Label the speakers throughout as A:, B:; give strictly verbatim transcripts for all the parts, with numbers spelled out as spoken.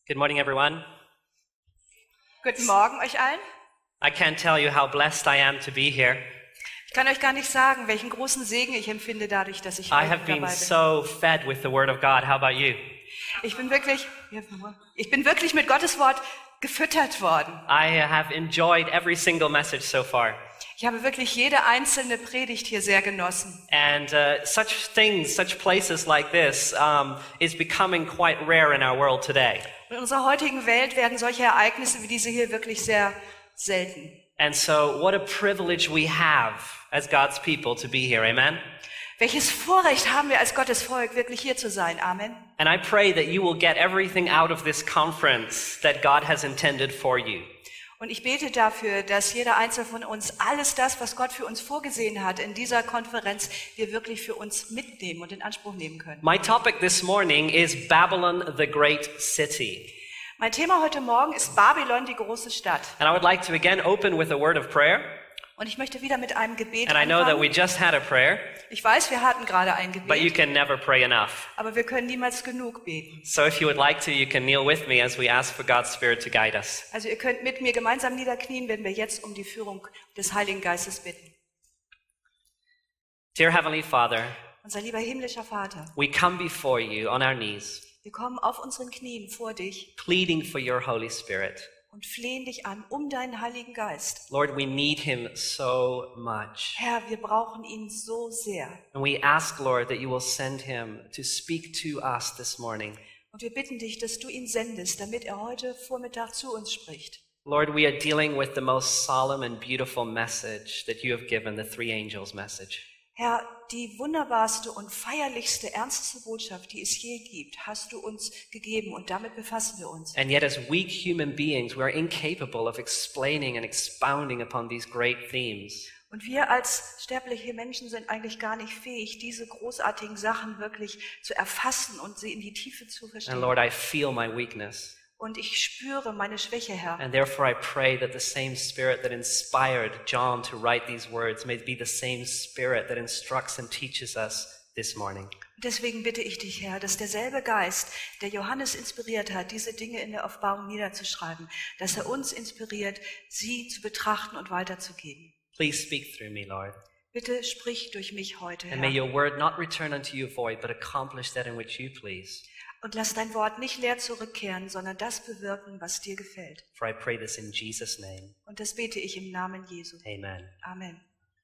A: Good morning, everyone.
B: Guten Morgen euch allen.
A: I can't tell you how blessed I am to be here.
B: Ich kann euch gar nicht sagen, welchen großen Segen ich empfinde dadurch, dass ich
A: I
B: heute
A: have been
B: dabei bin.
A: so fed with the Word of God. How about you?
B: Ich bin wirklich, ich bin wirklich mit Gottes Wort gefüttert worden.
A: I have enjoyed every single message so far.
B: Ich habe wirklich jede einzelne Predigt hier sehr genossen.
A: And uh, such things, such places like this um, is becoming quite rare in our world today.
B: In unserer heutigen Welt werden solche Ereignisse wie diese hier wirklich sehr selten.
A: And so what a privilege we have as God's people to be here. Amen?
B: Welches Vorrecht haben wir als Gottes Volk, wirklich hier zu sein. Amen.
A: And I pray that you will get everything out of this conference that God has intended for you.
B: Und ich bete dafür, dass jeder Einzelne von uns alles das, was Gott für uns vorgesehen hat in dieser Konferenz, wir wirklich für uns mitnehmen und in Anspruch nehmen können.
A: My topic this morning is Babylon, the great city.
B: Mein Thema heute Morgen ist Babylon, die große Stadt.
A: And I would like to again open with a word of prayer.
B: Und ich möchte wieder mit einem Gebet
A: And I know that we
B: anfangen.
A: just had a prayer,
B: Ich weiß, wir hatten gerade ein
A: but you
B: Gebet,
A: can never pray enough.
B: aber wir können niemals genug beten.
A: So if you would like to, you can kneel with me as we ask for God's Spirit to guide us.
B: Also ihr könnt mit mir gemeinsam niederknien, wenn wir jetzt um die Führung des Heiligen Geistes bitten.
A: Dear Heavenly Father,
B: Unser lieber himmlischer Vater,
A: we come before you on our knees,
B: wir kommen auf unseren Knien vor dich
A: pleading for your Holy Spirit.
B: und flehen dich an um deinen Heiligen Geist.
A: Lord, we need him so much.
B: Herr, wir brauchen ihn so sehr.
A: And we ask, Lord, that you will send him to speak to us this morning.
B: Und wir bitten dich, dass du ihn sendest, damit er heute Vormittag zu uns spricht.
A: Lord, we are dealing with the most solemn and beautiful message that you have given, the three angels message.
B: Herr, die wunderbarste und feierlichste, ernsteste Botschaft, die es je gibt, hast du uns gegeben und damit befassen wir uns.
A: And yet as weak human beings, we are incapable of explaining and expounding upon these great themes.
B: Und wir als sterbliche Menschen sind eigentlich gar nicht fähig, diese großartigen Sachen wirklich zu erfassen und sie in die Tiefe zu
A: And
B: verstehen.
A: Lord, I feel my weakness.
B: Und ich spüre meine Schwäche, Herr.
A: And therefore I pray that the same Spirit that inspired John to write these words may be the same Spirit that instructs and teaches us this morning.
B: Deswegen bitte ich dich, Herr, dass derselbe Geist, der Johannes inspiriert hat, diese Dinge in der Offenbarung niederzuschreiben, dass er uns inspiriert, sie zu betrachten und weiterzugeben.
A: Please speak through me, Lord.
B: Bitte sprich durch mich heute,
A: And may
B: Herr.
A: your word not return unto you void, but accomplish that in which you please.
B: Und lass dein Wort nicht leer zurückkehren, sondern das bewirken, was dir gefällt.
A: For I pray this in Jesus' name.
B: Und das bete ich im Namen Jesu.
A: Amen.
B: Amen.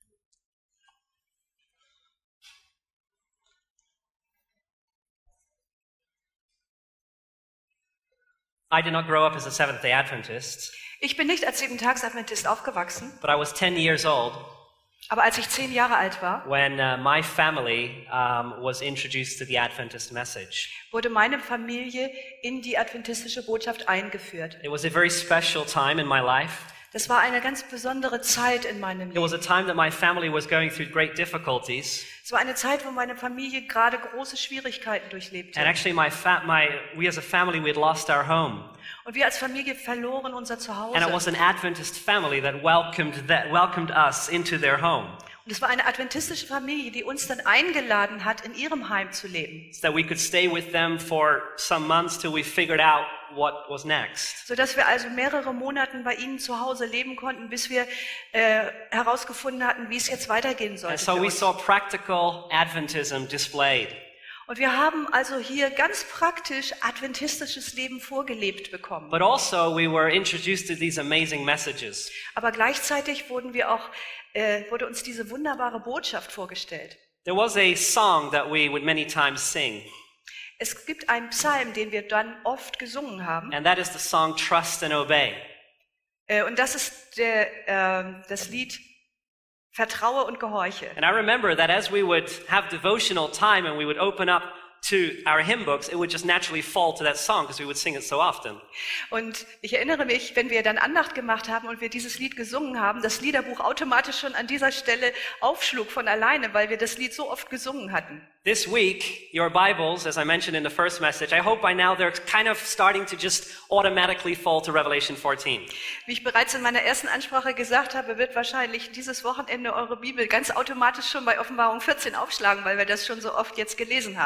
A: I did not grow up as a Seventh-day Adventist,
B: Ich bin nicht als Siebentagsadventist aufgewachsen,
A: but I was ten years old
B: aber als ich zehn Jahre alt war,
A: when uh, my family um, was introduced to the Adventist message.
B: wurde meine Familie in die adventistische Botschaft eingeführt.
A: It was a very special time in my life.
B: Das war eine ganz besondere Zeit in meinem
A: It was
B: Leben.
A: a time that my family was going through great difficulties.
B: Es war eine Zeit, wo meine Familie gerade große Schwierigkeiten durchlebte.
A: And actually, my fa- my, we as a family, we had lost our home.
B: Und wir als Familie verloren unser
A: And it
B: Zuhause.
A: was an Adventist family that welcomed, that welcomed us into their home
B: Und es war eine adventistische Familie, die uns dann eingeladen hat, in ihrem Heim zu leben,
A: so that we could stay with them for some months till we figured out what was next.
B: sodass wir also mehrere Monate bei ihnen zu Hause leben konnten, bis wir äh, herausgefunden hatten, wie es jetzt weitergehen
A: And
B: sollte.
A: so
B: für
A: we
B: uns.
A: saw practical Adventism displayed.
B: Und wir haben also hier ganz praktisch adventistisches Leben vorgelebt bekommen.
A: But also, we were introduced to these amazing messages.
B: Aber gleichzeitig wurden wir auch, äh, wurde uns diese wunderbare Botschaft vorgestellt.
A: There was a song that we would many times sing,
B: Es gibt einen Psalm, den wir dann oft gesungen haben.
A: and that is the song Trust and Obey.
B: Äh, und das ist der, ähm, das Lied Vertraue und Gehorche.
A: And I remember that as we would have devotional time and we would open up to our hymn books, it would just naturally fall to that song because we would sing it so often.
B: Und ich erinnere mich, wenn wir dann Andacht gemacht haben und wir dieses Lied gesungen haben, das Liederbuch automatisch schon an dieser Stelle aufschlug von alleine, weil wir das Lied so oft gesungen hatten.
A: This week, your Bibles, as I mentioned in the first message, I hope by now they're kind of starting to just automatically fall to Revelation fourteen.
B: Wie ich bereits in meiner ersten Ansprache gesagt habe, wird wahrscheinlich dieses Wochenende eure Bibel ganz automatisch schon bei Offenbarung vierzehn aufschlagen, weil wir das schon so oft jetzt gelesen haben.
A: It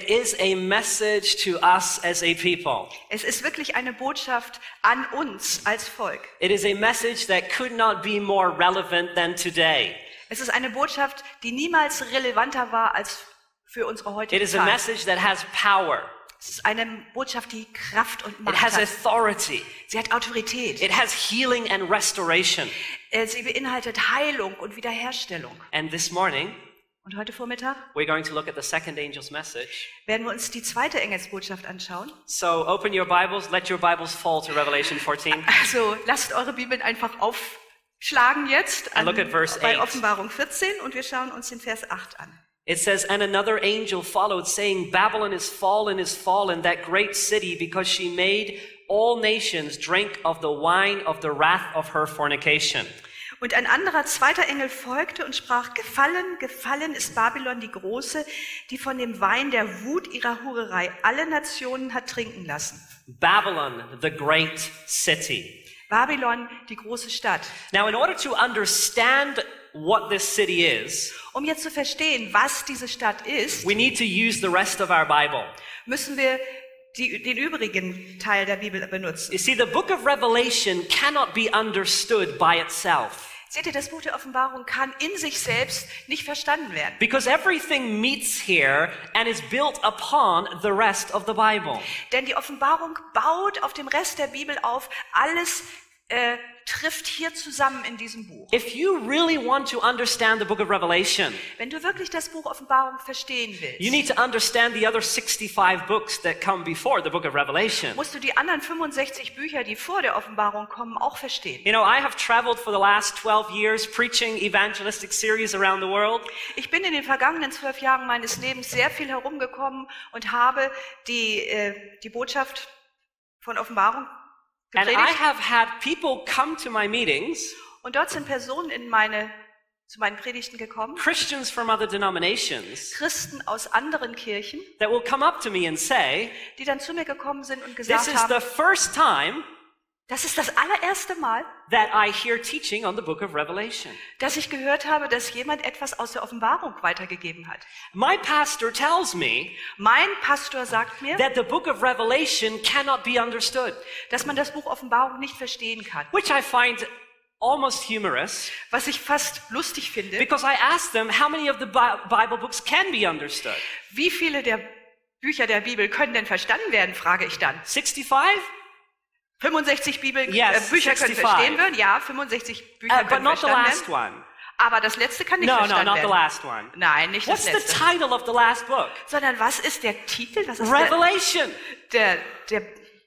A: is a message to us as a people.
B: Es ist wirklich eine Botschaft an uns als Volk.
A: It is a message that could not be more relevant than today.
B: Es ist eine Botschaft, die niemals relevanter war als für unsere
A: It
B: heutige
A: is a
B: Zeit.
A: message that has power.
B: Es ist eine Botschaft, die Kraft und
A: It
B: Macht
A: has
B: hat.
A: authority.
B: Sie hat Autorität.
A: It has healing and restoration.
B: Äh, Sie beinhaltet Heilung und Wiederherstellung.
A: And this morning,
B: Und heute Vormittag
A: we're going to look at the second angel's message.
B: werden wir uns die zweite Engelsbotschaft anschauen.
A: So open your Bibles, let your Bibles fall to Revelation fourteen.
B: Also lasst eure Bibeln einfach aufschlagen jetzt an,
A: And look at verse
B: bei
A: eight.
B: Offenbarung vierzehn und wir schauen uns den Vers acht an.
A: It says, and another angel followed, saying, Babylon is fallen, is fallen, that great city, because she made all nations drink of the wine of the wrath of her fornication.
B: Und ein anderer zweiter Engel folgte und sprach, gefallen, gefallen ist Babylon die Große, die von dem Wein der Wut ihrer Hurerei alle Nationen hat trinken lassen.
A: Babylon, the great city.
B: Babylon, die große Stadt.
A: Now, in order to understand what this city is,
B: Um jetzt zu verstehen, was diese Stadt ist,
A: we need to use the rest of our Bible.
B: müssen wir die, den übrigen Teil der Bibel benutzen.
A: You see, the book of Revelation cannot be understood by itself,
B: Seht ihr, das Buch der Offenbarung kann in sich selbst nicht verstanden werden.
A: because everything meets here and is built upon the rest of the Bible.
B: Denn die Offenbarung baut auf dem Rest der Bibel auf. Alles äh, trifft hier zusammen in diesem Buch.
A: If you really want to understand the book of Revelation,
B: Wenn du wirklich das Buch Offenbarung verstehen willst,
A: you need to understand the other sixty-five books that come before the book of Revelation.
B: musst du die anderen fünfundsechzig Bücher, die vor der Offenbarung kommen, auch verstehen.
A: You know, I have traveled for the last twelve years preaching evangelistic series around the world.
B: Ich bin in den vergangenen zwölf Jahren meines Lebens sehr viel herumgekommen und habe die, äh, die Botschaft von Offenbarung
A: And I
B: gepredigt.
A: have had people come to my meetings,
B: Und dort sind Personen in meine, zu meinen Predigten gekommen,
A: Christians from other denominations,
B: Christen aus anderen Kirchen,
A: that will come up to me and say,
B: die dann zu mir gekommen sind und
A: this
B: gesagt
A: is
B: haben,
A: the first time
B: das ist das allererste Mal,
A: that I hear teaching on the book of Revelation.
B: dass ich gehört habe, dass jemand etwas aus der Offenbarung weitergegeben hat.
A: My pastor tells me
B: Mein Pastor sagt mir,
A: that the book of Revelation cannot be understood,
B: dass man das Buch Offenbarung nicht verstehen kann.
A: which I find almost humorous,
B: Was ich fast lustig finde,
A: because I asked them how many of the Bi- Bible books can be understood.
B: wie viele der Bücher der Bibel können denn verstanden werden, frage ich dann.
A: sixty-five?
B: fünfundsechzig Bibel,
A: Yes,
B: äh, Bücher können
A: sixty-five.
B: verstehen werden, ja, fünfundsechzig Bücher
A: Uh, but
B: können
A: not the
B: verstanden
A: last
B: werden.
A: one.
B: Aber das letzte kann nicht
A: No, no,
B: verstanden
A: not the
B: werden.
A: last one.
B: Nein, nicht
A: What's
B: das
A: the
B: letzte.
A: title of the last book?
B: Sondern was ist der Titel? Was ist der,
A: Revelation.
B: der, der,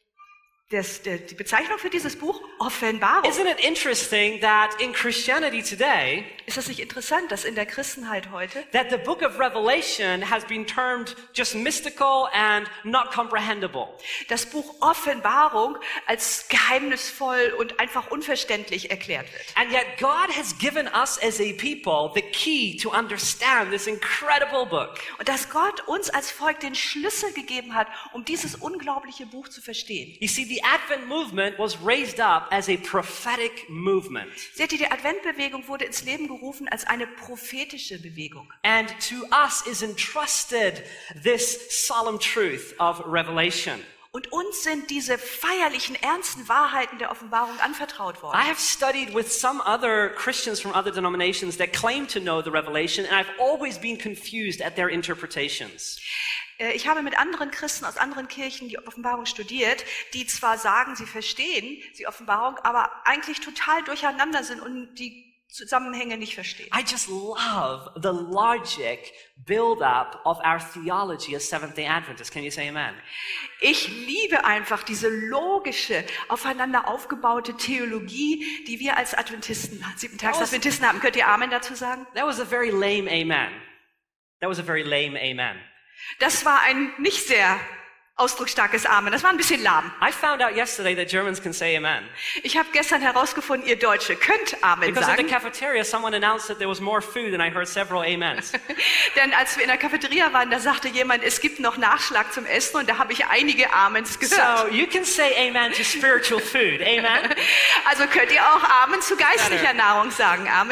B: das, der, die Bezeichnung für dieses Buch? Offenbarung.
A: Isn't it interesting that in Christianity today,
B: Ist das nicht interessant, dass in der Christenheit heute
A: that the book of Revelation has been termed just mystical and not comprehensible?
B: das Buch Offenbarung als geheimnisvoll und einfach unverständlich erklärt wird?
A: And yet God has given us as a people the key to understand this incredible book.
B: Und dass Gott uns als Volk den Schlüssel gegeben hat, um dieses unglaubliche Buch zu verstehen.
A: You see, the Advent movement was raised up as a prophetic movement.
B: Seht ihr, die Adventbewegung wurde ins Leben gerufen als eine prophetische Bewegung.
A: And to us is entrusted this solemn truth of Revelation.
B: Und uns sind diese feierlichen, ernsten Wahrheiten der Offenbarung anvertraut worden.
A: I have studied with some other Christians from other denominations that claim to know the Revelation, and I've always been confused at their interpretations.
B: Äh, Ich habe mit anderen Christen aus anderen Kirchen die Offenbarung studiert, die zwar sagen, sie verstehen die Offenbarung, aber eigentlich total durcheinander sind und die Zusammenhänge nicht verstehen.
A: I just love the logic build-up of our theology as Seventh-day Adventists. Can you say amen?
B: Ich liebe einfach diese logische, aufeinander aufgebaute Theologie, die wir als Adventisten, Siebentags-Adventisten haben. Könnt ihr Amen dazu sagen?
A: That was a very lame amen. That was a very lame amen.
B: Das war ein nicht sehr ausdrucksstarkes Amen. Das war ein bisschen lahm.
A: I found out yesterday that Germans can say amen.
B: Ich habe gestern herausgefunden, ihr Deutsche könnt Amen
A: Because at the
B: sagen.
A: cafeteria, someone announced that there was more food and I heard several amens.
B: Denn als wir in der Cafeteria waren, da sagte jemand, es gibt noch Nachschlag zum Essen und da habe ich einige Amens gehört.
A: So you can say amen to spiritual food. Amen?
B: Also könnt ihr auch Amen zu geistlicher Nahrung sagen. Amen.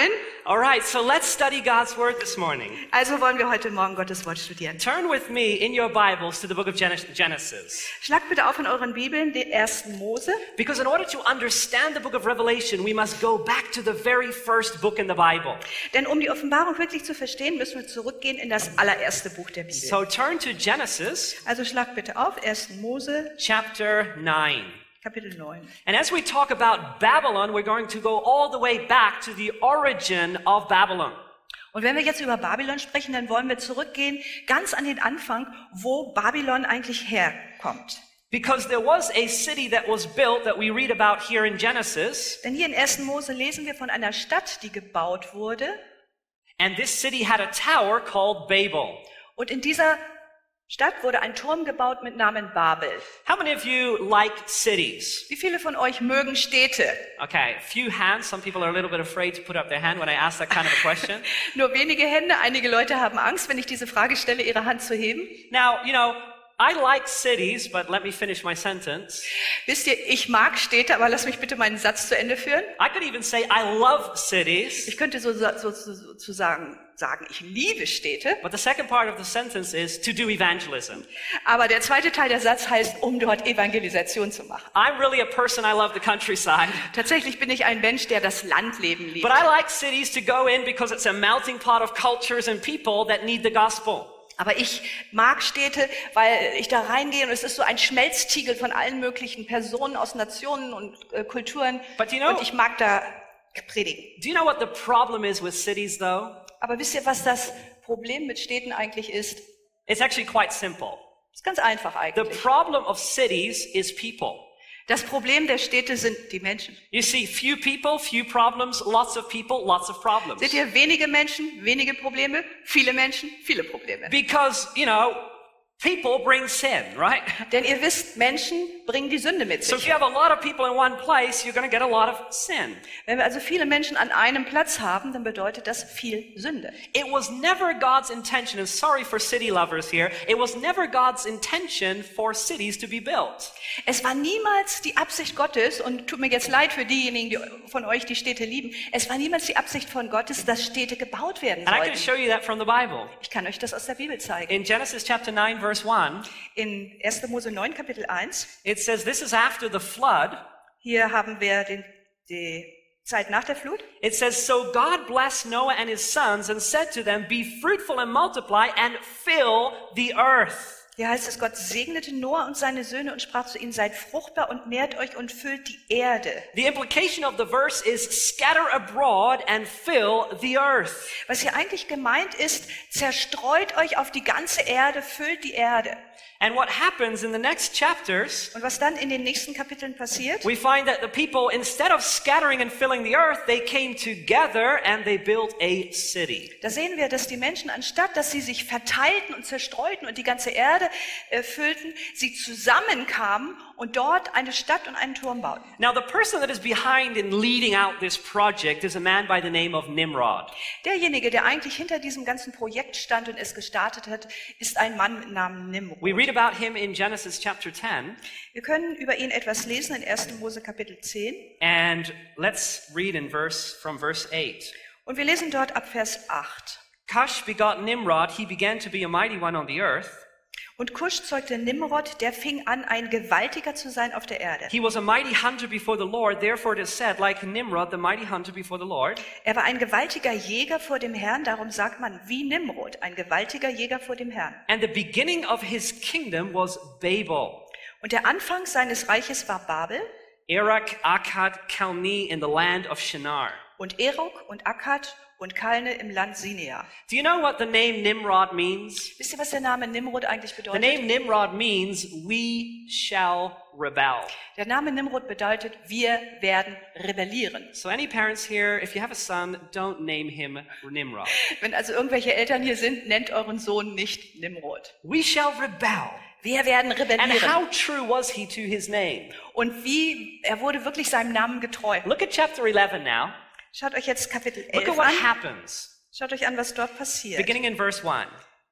A: All right, so let's study God's word this morning.
B: Also wollen wir heute Morgen Gottes Wort studieren.
A: Turn with me in your Bibles to the book of Gen- Genesis.
B: Schlagt bitte auf in euren Bibeln den ersten Mose.
A: Because in order to understand the book of Revelation, we must go back to the very first book in the Bible.
B: Denn um die Offenbarung wirklich zu verstehen, müssen wir zurückgehen in das allererste Buch der Bibel.
A: So turn to Genesis
B: Also schlagt bitte auf, ersten Mose,
A: chapter nine.
B: Kapitel neun.
A: And as we talk about Babylon, we're going to go all the way back to the origin of Babylon.
B: Und wenn wir jetzt über Babylon sprechen, dann wollen wir zurückgehen ganz an den Anfang, wo Babylon eigentlich herkommt.
A: Because there was a city that was built that we read about here in Genesis,
B: Denn hier in ersten Mose lesen wir von einer Stadt, die gebaut wurde.
A: and this city had a tower called Babel.
B: Und in dieser Stadt wurde ein Turm gebaut mit Namen Babel.
A: How many of you like cities?
B: Wie viele von euch mögen Städte?
A: Okay, a few hands. Some people are a little bit afraid to put up their hand when I ask that kind of a question.
B: Nur wenige Hände. Einige Leute haben Angst, wenn ich diese Frage stelle, ihre Hand zu heben.
A: Now, you know, I like cities, but let me finish my sentence.
B: Wisst ihr, ich mag Städte, aber lass mich bitte meinen Satz zu Ende führen.
A: I could even say I love cities,
B: Ich könnte so, so, so, sozusagen sagen, ich liebe Städte.
A: but the second part of the sentence is to do evangelism.
B: Aber der zweite Teil der Satz heißt, um dort Evangelisation zu machen.
A: I'm really a person, I love the countryside,
B: Tatsächlich bin ich ein Mensch, der das Landleben liebt.
A: but I like cities to go in because it's a melting pot of cultures and people that need the gospel.
B: Aber ich mag Städte, weil ich da reingehe und es ist so ein Schmelztiegel von allen möglichen Personen aus Nationen und äh, Kulturen.
A: But you know-
B: und ich mag da predigen.
A: Do you know what the problem is with cities, though?
B: Aber wisst ihr, was das Problem mit Städten eigentlich ist?
A: It's actually quite simple.
B: Ist ganz einfach
A: The
B: eigentlich.
A: problem of cities is people.
B: Das Problem der Städte sind die Menschen.
A: You see, few people, few problems, lots of people, lots of problems.
B: Seht ihr, wenige Menschen, wenige Probleme, viele Menschen, viele Probleme.
A: Because, you know, people bring sin, right?
B: Denn ihr wisst, Menschen bringen die Sünde mit
A: So if
B: sich.
A: you have a lot of people in one place, you're going to get a lot of sin.
B: Wenn wir also viele Menschen an einem Platz haben, dann bedeutet das viel Sünde.
A: It was never God's intention, and sorry for city lovers here, it was never God's intention for cities to be built.
B: Es war niemals die Absicht Gottes, und tut mir jetzt leid für diejenigen die von euch, die Städte lieben, es war niemals die Absicht von Gottes, dass Städte gebaut werden
A: And I can
B: sollten.
A: show you that from the Bible.
B: Ich kann euch das aus der Bibel zeigen.
A: In Genesis chapter nine, verse one,
B: In ersten Mose neun, Kapitel eins,
A: it says, this is after the flood.
B: hier haben wir den, die Zeit nach der Flut.
A: It says, so God blessed Noah and his sons and said to them, be fruitful and multiply and fill the earth.
B: Hier heißt es, Gott segnete Noah und seine Söhne und sprach zu ihnen, seid fruchtbar und mehrt euch und füllt die Erde.
A: The implication of the verse is scatter abroad and fill the earth.
B: Was hier eigentlich gemeint ist, zerstreut euch auf die ganze Erde, füllt die Erde.
A: And what happens in the next chapters,
B: Und was dann in den nächsten Kapiteln passiert?
A: we find that the people, instead of scattering and filling the earth, they came together and they built a city.
B: Da sehen wir, dass die Menschen, anstatt dass sie sich verteilten und zerstreuten und die ganze Erde äh, füllten, sie zusammenkamen und dort eine Stadt und einen Turm bauten.
A: Now, the person that is behind in leading out this project is a man by the name of Nimrod.
B: Derjenige, der eigentlich hinter diesem ganzen Projekt stand und es gestartet hat, ist ein Mann mit Namen Nimrod.
A: We read about him in Genesis chapter ten,
B: Wir können über ihn etwas lesen in ersten Mose Kapitel zehn.
A: and let's read in verse from verse eight.
B: Und wir lesen dort ab Vers acht.
A: Cush begot Nimrod, he began to be a mighty one on the earth.
B: Und Kusch zeugte Nimrod, der fing an, ein Gewaltiger zu sein auf der Erde.
A: He was a mighty hunter before the Lord, therefore it is said, like Nimrod, the mighty hunter before the Lord.
B: Er war ein gewaltiger Jäger vor dem Herrn, darum sagt man wie Nimrod, ein gewaltiger Jäger vor dem Herrn.
A: And the beginning of his kingdom was Babel.
B: Und der Anfang seines Reiches war Babel
A: Erech, Akkad, Calneh in the land of Shinar.
B: und Erok und Akkad und Kalne im Land Sinea.
A: Do you know what the name Nimrod means?
B: Wisst ihr, was der Name Nimrod eigentlich
A: The
B: bedeutet?
A: name Nimrod means we shall rebel.
B: Der Name Nimrod bedeutet, wir werden rebellieren.
A: So any parents here, if you have a son, don't name him Nimrod.
B: Wenn also irgendwelche Eltern hier sind, nennt euren Sohn nicht Nimrod.
A: We shall rebel.
B: Wir werden
A: And
B: rebellieren.
A: how true was he to his name?
B: Und wie, er wurde wirklich seinem Namen getreu.
A: Look at chapter eleven now.
B: Schaut euch jetzt Kapitel
A: Look
B: elf
A: at what
B: an.
A: happens.
B: Schaut euch an, was dort passiert.
A: Beginning in verse one.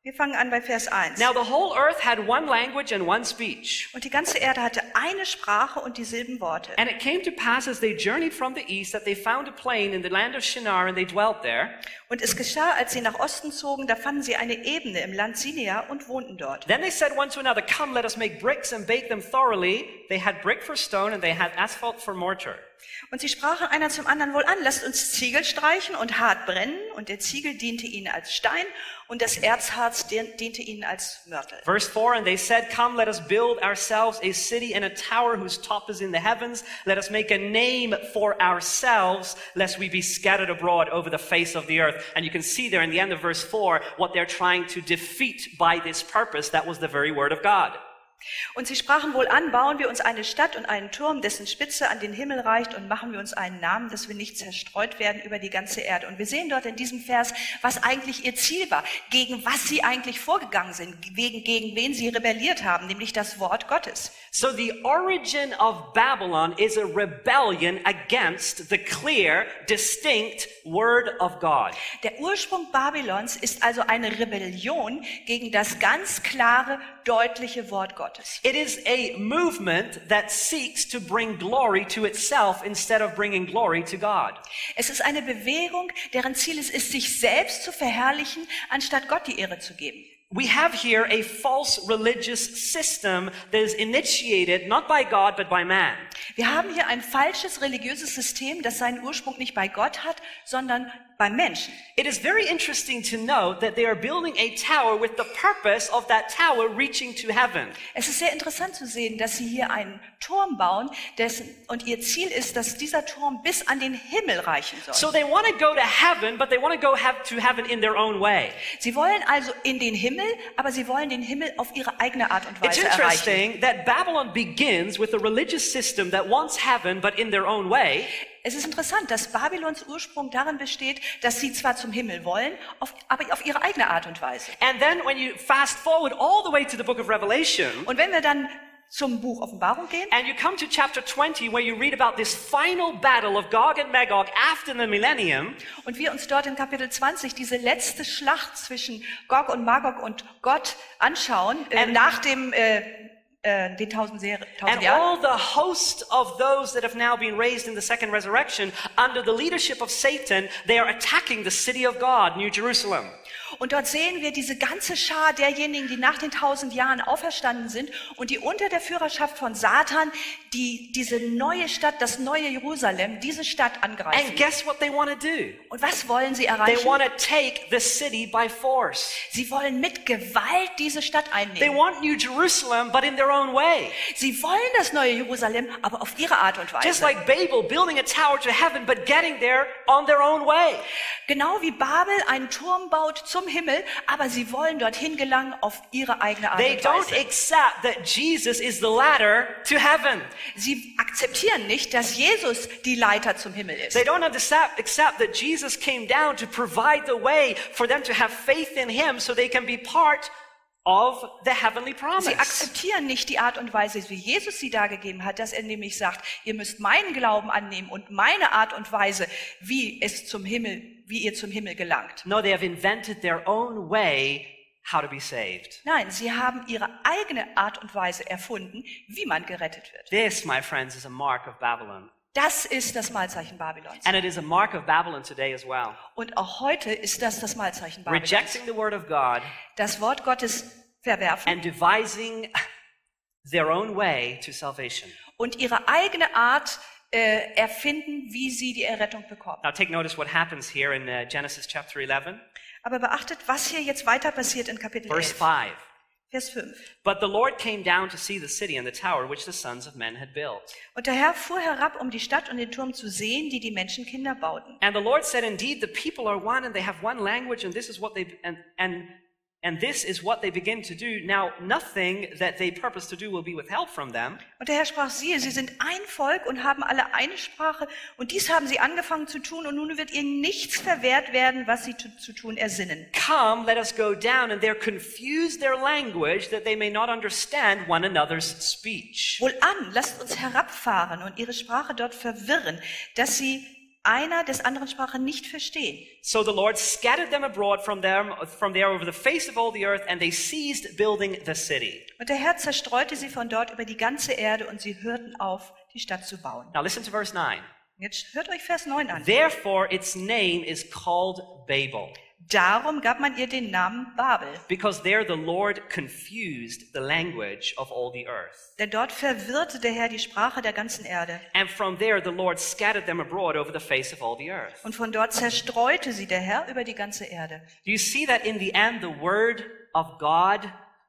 B: Wir fangen an bei Vers eins.
A: Now the whole earth had one language and one speech.
B: Und die ganze Erde hatte eine Sprache und dieselben Worte.
A: And it came to pass as they journeyed from the east that they found a plain in the land of Shinar and they dwelt there.
B: Und es geschah, als sie nach Osten zogen, da fanden sie eine Ebene im Land Sinea und wohnten dort.
A: Then they said one to another, come, let us make bricks and bake them thoroughly. They had brick for stone and they had asphalt for mortar.
B: Und sie sprachen einer zum anderen wohl an, lasst uns Ziegel streichen und hart brennen. Und der Ziegel diente ihnen als Stein und das Erzharz diente ihnen als Mörtel.
A: Verse four, and they said, come, let us build ourselves a city and a tower whose top is in the heavens. Let us make a name for ourselves, lest we be scattered abroad over the face of the earth. And you can see there in the end of verse four, what they're trying to defeat by this purpose. That was the very word of God.
B: Und sie sprachen wohl an, bauen wir uns eine Stadt und einen Turm, dessen Spitze an den Himmel reicht, und machen wir uns einen Namen, dass wir nicht zerstreut werden über die ganze Erde. Und wir sehen dort in diesem Vers, was eigentlich ihr Ziel war, gegen was sie eigentlich vorgegangen sind, gegen, gegen wen sie rebelliert haben, nämlich das Wort Gottes.
A: So the origin of Babylon is a rebellion against the clear, distinct word of God.
B: Der Ursprung Babylons ist also eine Rebellion gegen das ganz klare, deutliche Wort Gottes.
A: It is a movement that seeks to bring glory to itself instead of bringing glory to God.
B: Es ist eine Bewegung, deren Ziel es ist, sich selbst zu verherrlichen, anstatt Gott die Ehre zu geben.
A: We have here a false religious system that is initiated not by God but by man.
B: Wir haben hier ein falsches religiöses System, das seinen Ursprung nicht bei Gott hat, sondern beim Menschen.
A: It is very interesting to note that they are building a tower with the purpose of that tower reaching to heaven.
B: Es ist sehr interessant zu sehen, dass sie hier einen Turm bauen, dessen, und ihr Ziel ist, dass dieser Turm bis an den Himmel reichen soll.
A: So they want to go to heaven, but they want to go have to heaven in their own way.
B: Sie wollen also in den Himmel, aber sie wollen den Himmel auf ihre eigene Art und
A: It's
B: Weise erreichen.
A: interesting that Babylon begins with a religious system that wants heaven, but in their own way.
B: Es ist interessant, dass Babylons Ursprung darin besteht, dass sie zwar zum Himmel wollen, auf, aber auf ihre eigene Art und Weise.
A: And then when you fast forward all the way to the book of Revelation,
B: Und wenn wir dann zum Buch Offenbarung gehen
A: and you come to chapter twenty where you read about this final battle of Gog and Magog after the millennium,
B: und wir uns dort in Kapitel zwanzig diese letzte Schlacht zwischen Gog und Magog und Gott anschauen, äh,
A: And-
B: nach dem äh, äh, den tausend, Ser- tausend
A: and
B: Jahren.
A: all the host of those that have now been raised in the second resurrection under the leadership of Satan, they are attacking the city of God, New Jerusalem.
B: Und dort sehen wir diese ganze Schar derjenigen, die nach den tausend Jahren auferstanden sind und die unter der Führerschaft von Satan die diese neue Stadt, das neue Jerusalem, diese Stadt angreifen.
A: And guess what they want to do?
B: Und was wollen sie
A: They
B: erreichen?
A: want to take the city by force.
B: Sie wollen mit Gewalt diese Stadt
A: They
B: einnehmen.
A: want New Jerusalem, but in their own way.
B: Sie wollen das neue Jerusalem, aber auf ihre Art und
A: Just
B: Weise.
A: like Babel building a tower to heaven, but getting there on their own way.
B: Genau wie Babel einen Turm baut zum Himmel, aber sie wollen dorthin gelangen auf ihre eigene Art
A: They
B: und
A: don't
B: Weise.
A: accept that Jesus is the ladder to heaven.
B: Sie akzeptieren nicht, dass Jesus die Leiter zum Himmel ist.
A: They don't accept, accept that Jesus came down to provide the way for them to have faith in him so they can be part of the heavenly promise.
B: Sie akzeptieren nicht die Art und Weise, wie Jesus sie dargegeben hat, dass er nämlich sagt, ihr müsst meinen Glauben annehmen und meine Art und Weise, wie es zum Himmel, wie ihr zum Himmel gelangt.
A: No, they have invented their own way how to be saved.
B: Nein, sie haben ihre eigene Art und Weise erfunden, wie man gerettet wird.
A: This, my friends, is a mark of Babylon.
B: Das ist das Malzeichen Babylons.
A: And it is a mark of Babylon today as well.
B: Und auch heute ist das das Malzeichen Babylons.
A: Rejecting the word of God
B: Das Wort Gottes verwerfen
A: and devising their own way to salvation.
B: und ihre eigene Art äh, erfinden, wie sie die Errettung bekommen.
A: Now take notice what happens here in uh, Genesis chapter eleven,
B: Aber beachtet, was hier jetzt weiter passiert in Kapitel
A: verse
B: elf,
A: five.
B: Vers fünf.
A: But the Lord came down to see the city and the tower which the sons of men had built.
B: Und der Herr fuhr herab, um die Stadt und den Turm zu sehen, die die Menschenkinder bauten.
A: And the Lord said, indeed, the people are one and they have one language and this is what they, and, and, and this is what they begin to do. Now, nothing that they purpose to do will be withheld from them.
B: Und der Herr sprach, siehe, sie sind ein Volk und haben alle eine Sprache, und dies haben sie angefangen zu tun, und nun wird ihnen nichts verwehrt werden, was sie zu, zu tun ersinnen.
A: Come, let us go down, and there confuse their language that they may not understand one another's speech.
B: Wohlan, lasst uns herabfahren und ihre Sprache dort verwirren, dass sie einer des anderen Sprache nicht verstehen.
A: So the Lord scattered them abroad from them, from there over the face of all the earth, and they ceased building the city.
B: Und der Herr zerstreute sie von dort über die ganze Erde und sie hörten auf, die Stadt zu bauen.
A: Now listen to verse nine.
B: Jetzt hört euch Vers neun an.
A: Therefore its name is called Babel,
B: Darum gab man ihr den Namen Babel,
A: because there the Lord confused the language of all the earth.
B: denn dort verwirrte der Herr die Sprache der ganzen Erde.
A: And from there the Lord scattered them abroad over the face of all the earth.
B: Und von dort zerstreute sie der Herr über die ganze Erde.
A: Do you see that in the end the word of God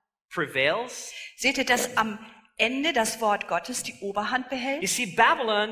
A: prevails?
B: Seht ihr, dass am Ende das Wort Gottes die Oberhand
A: You
B: behält?
A: see, Babylon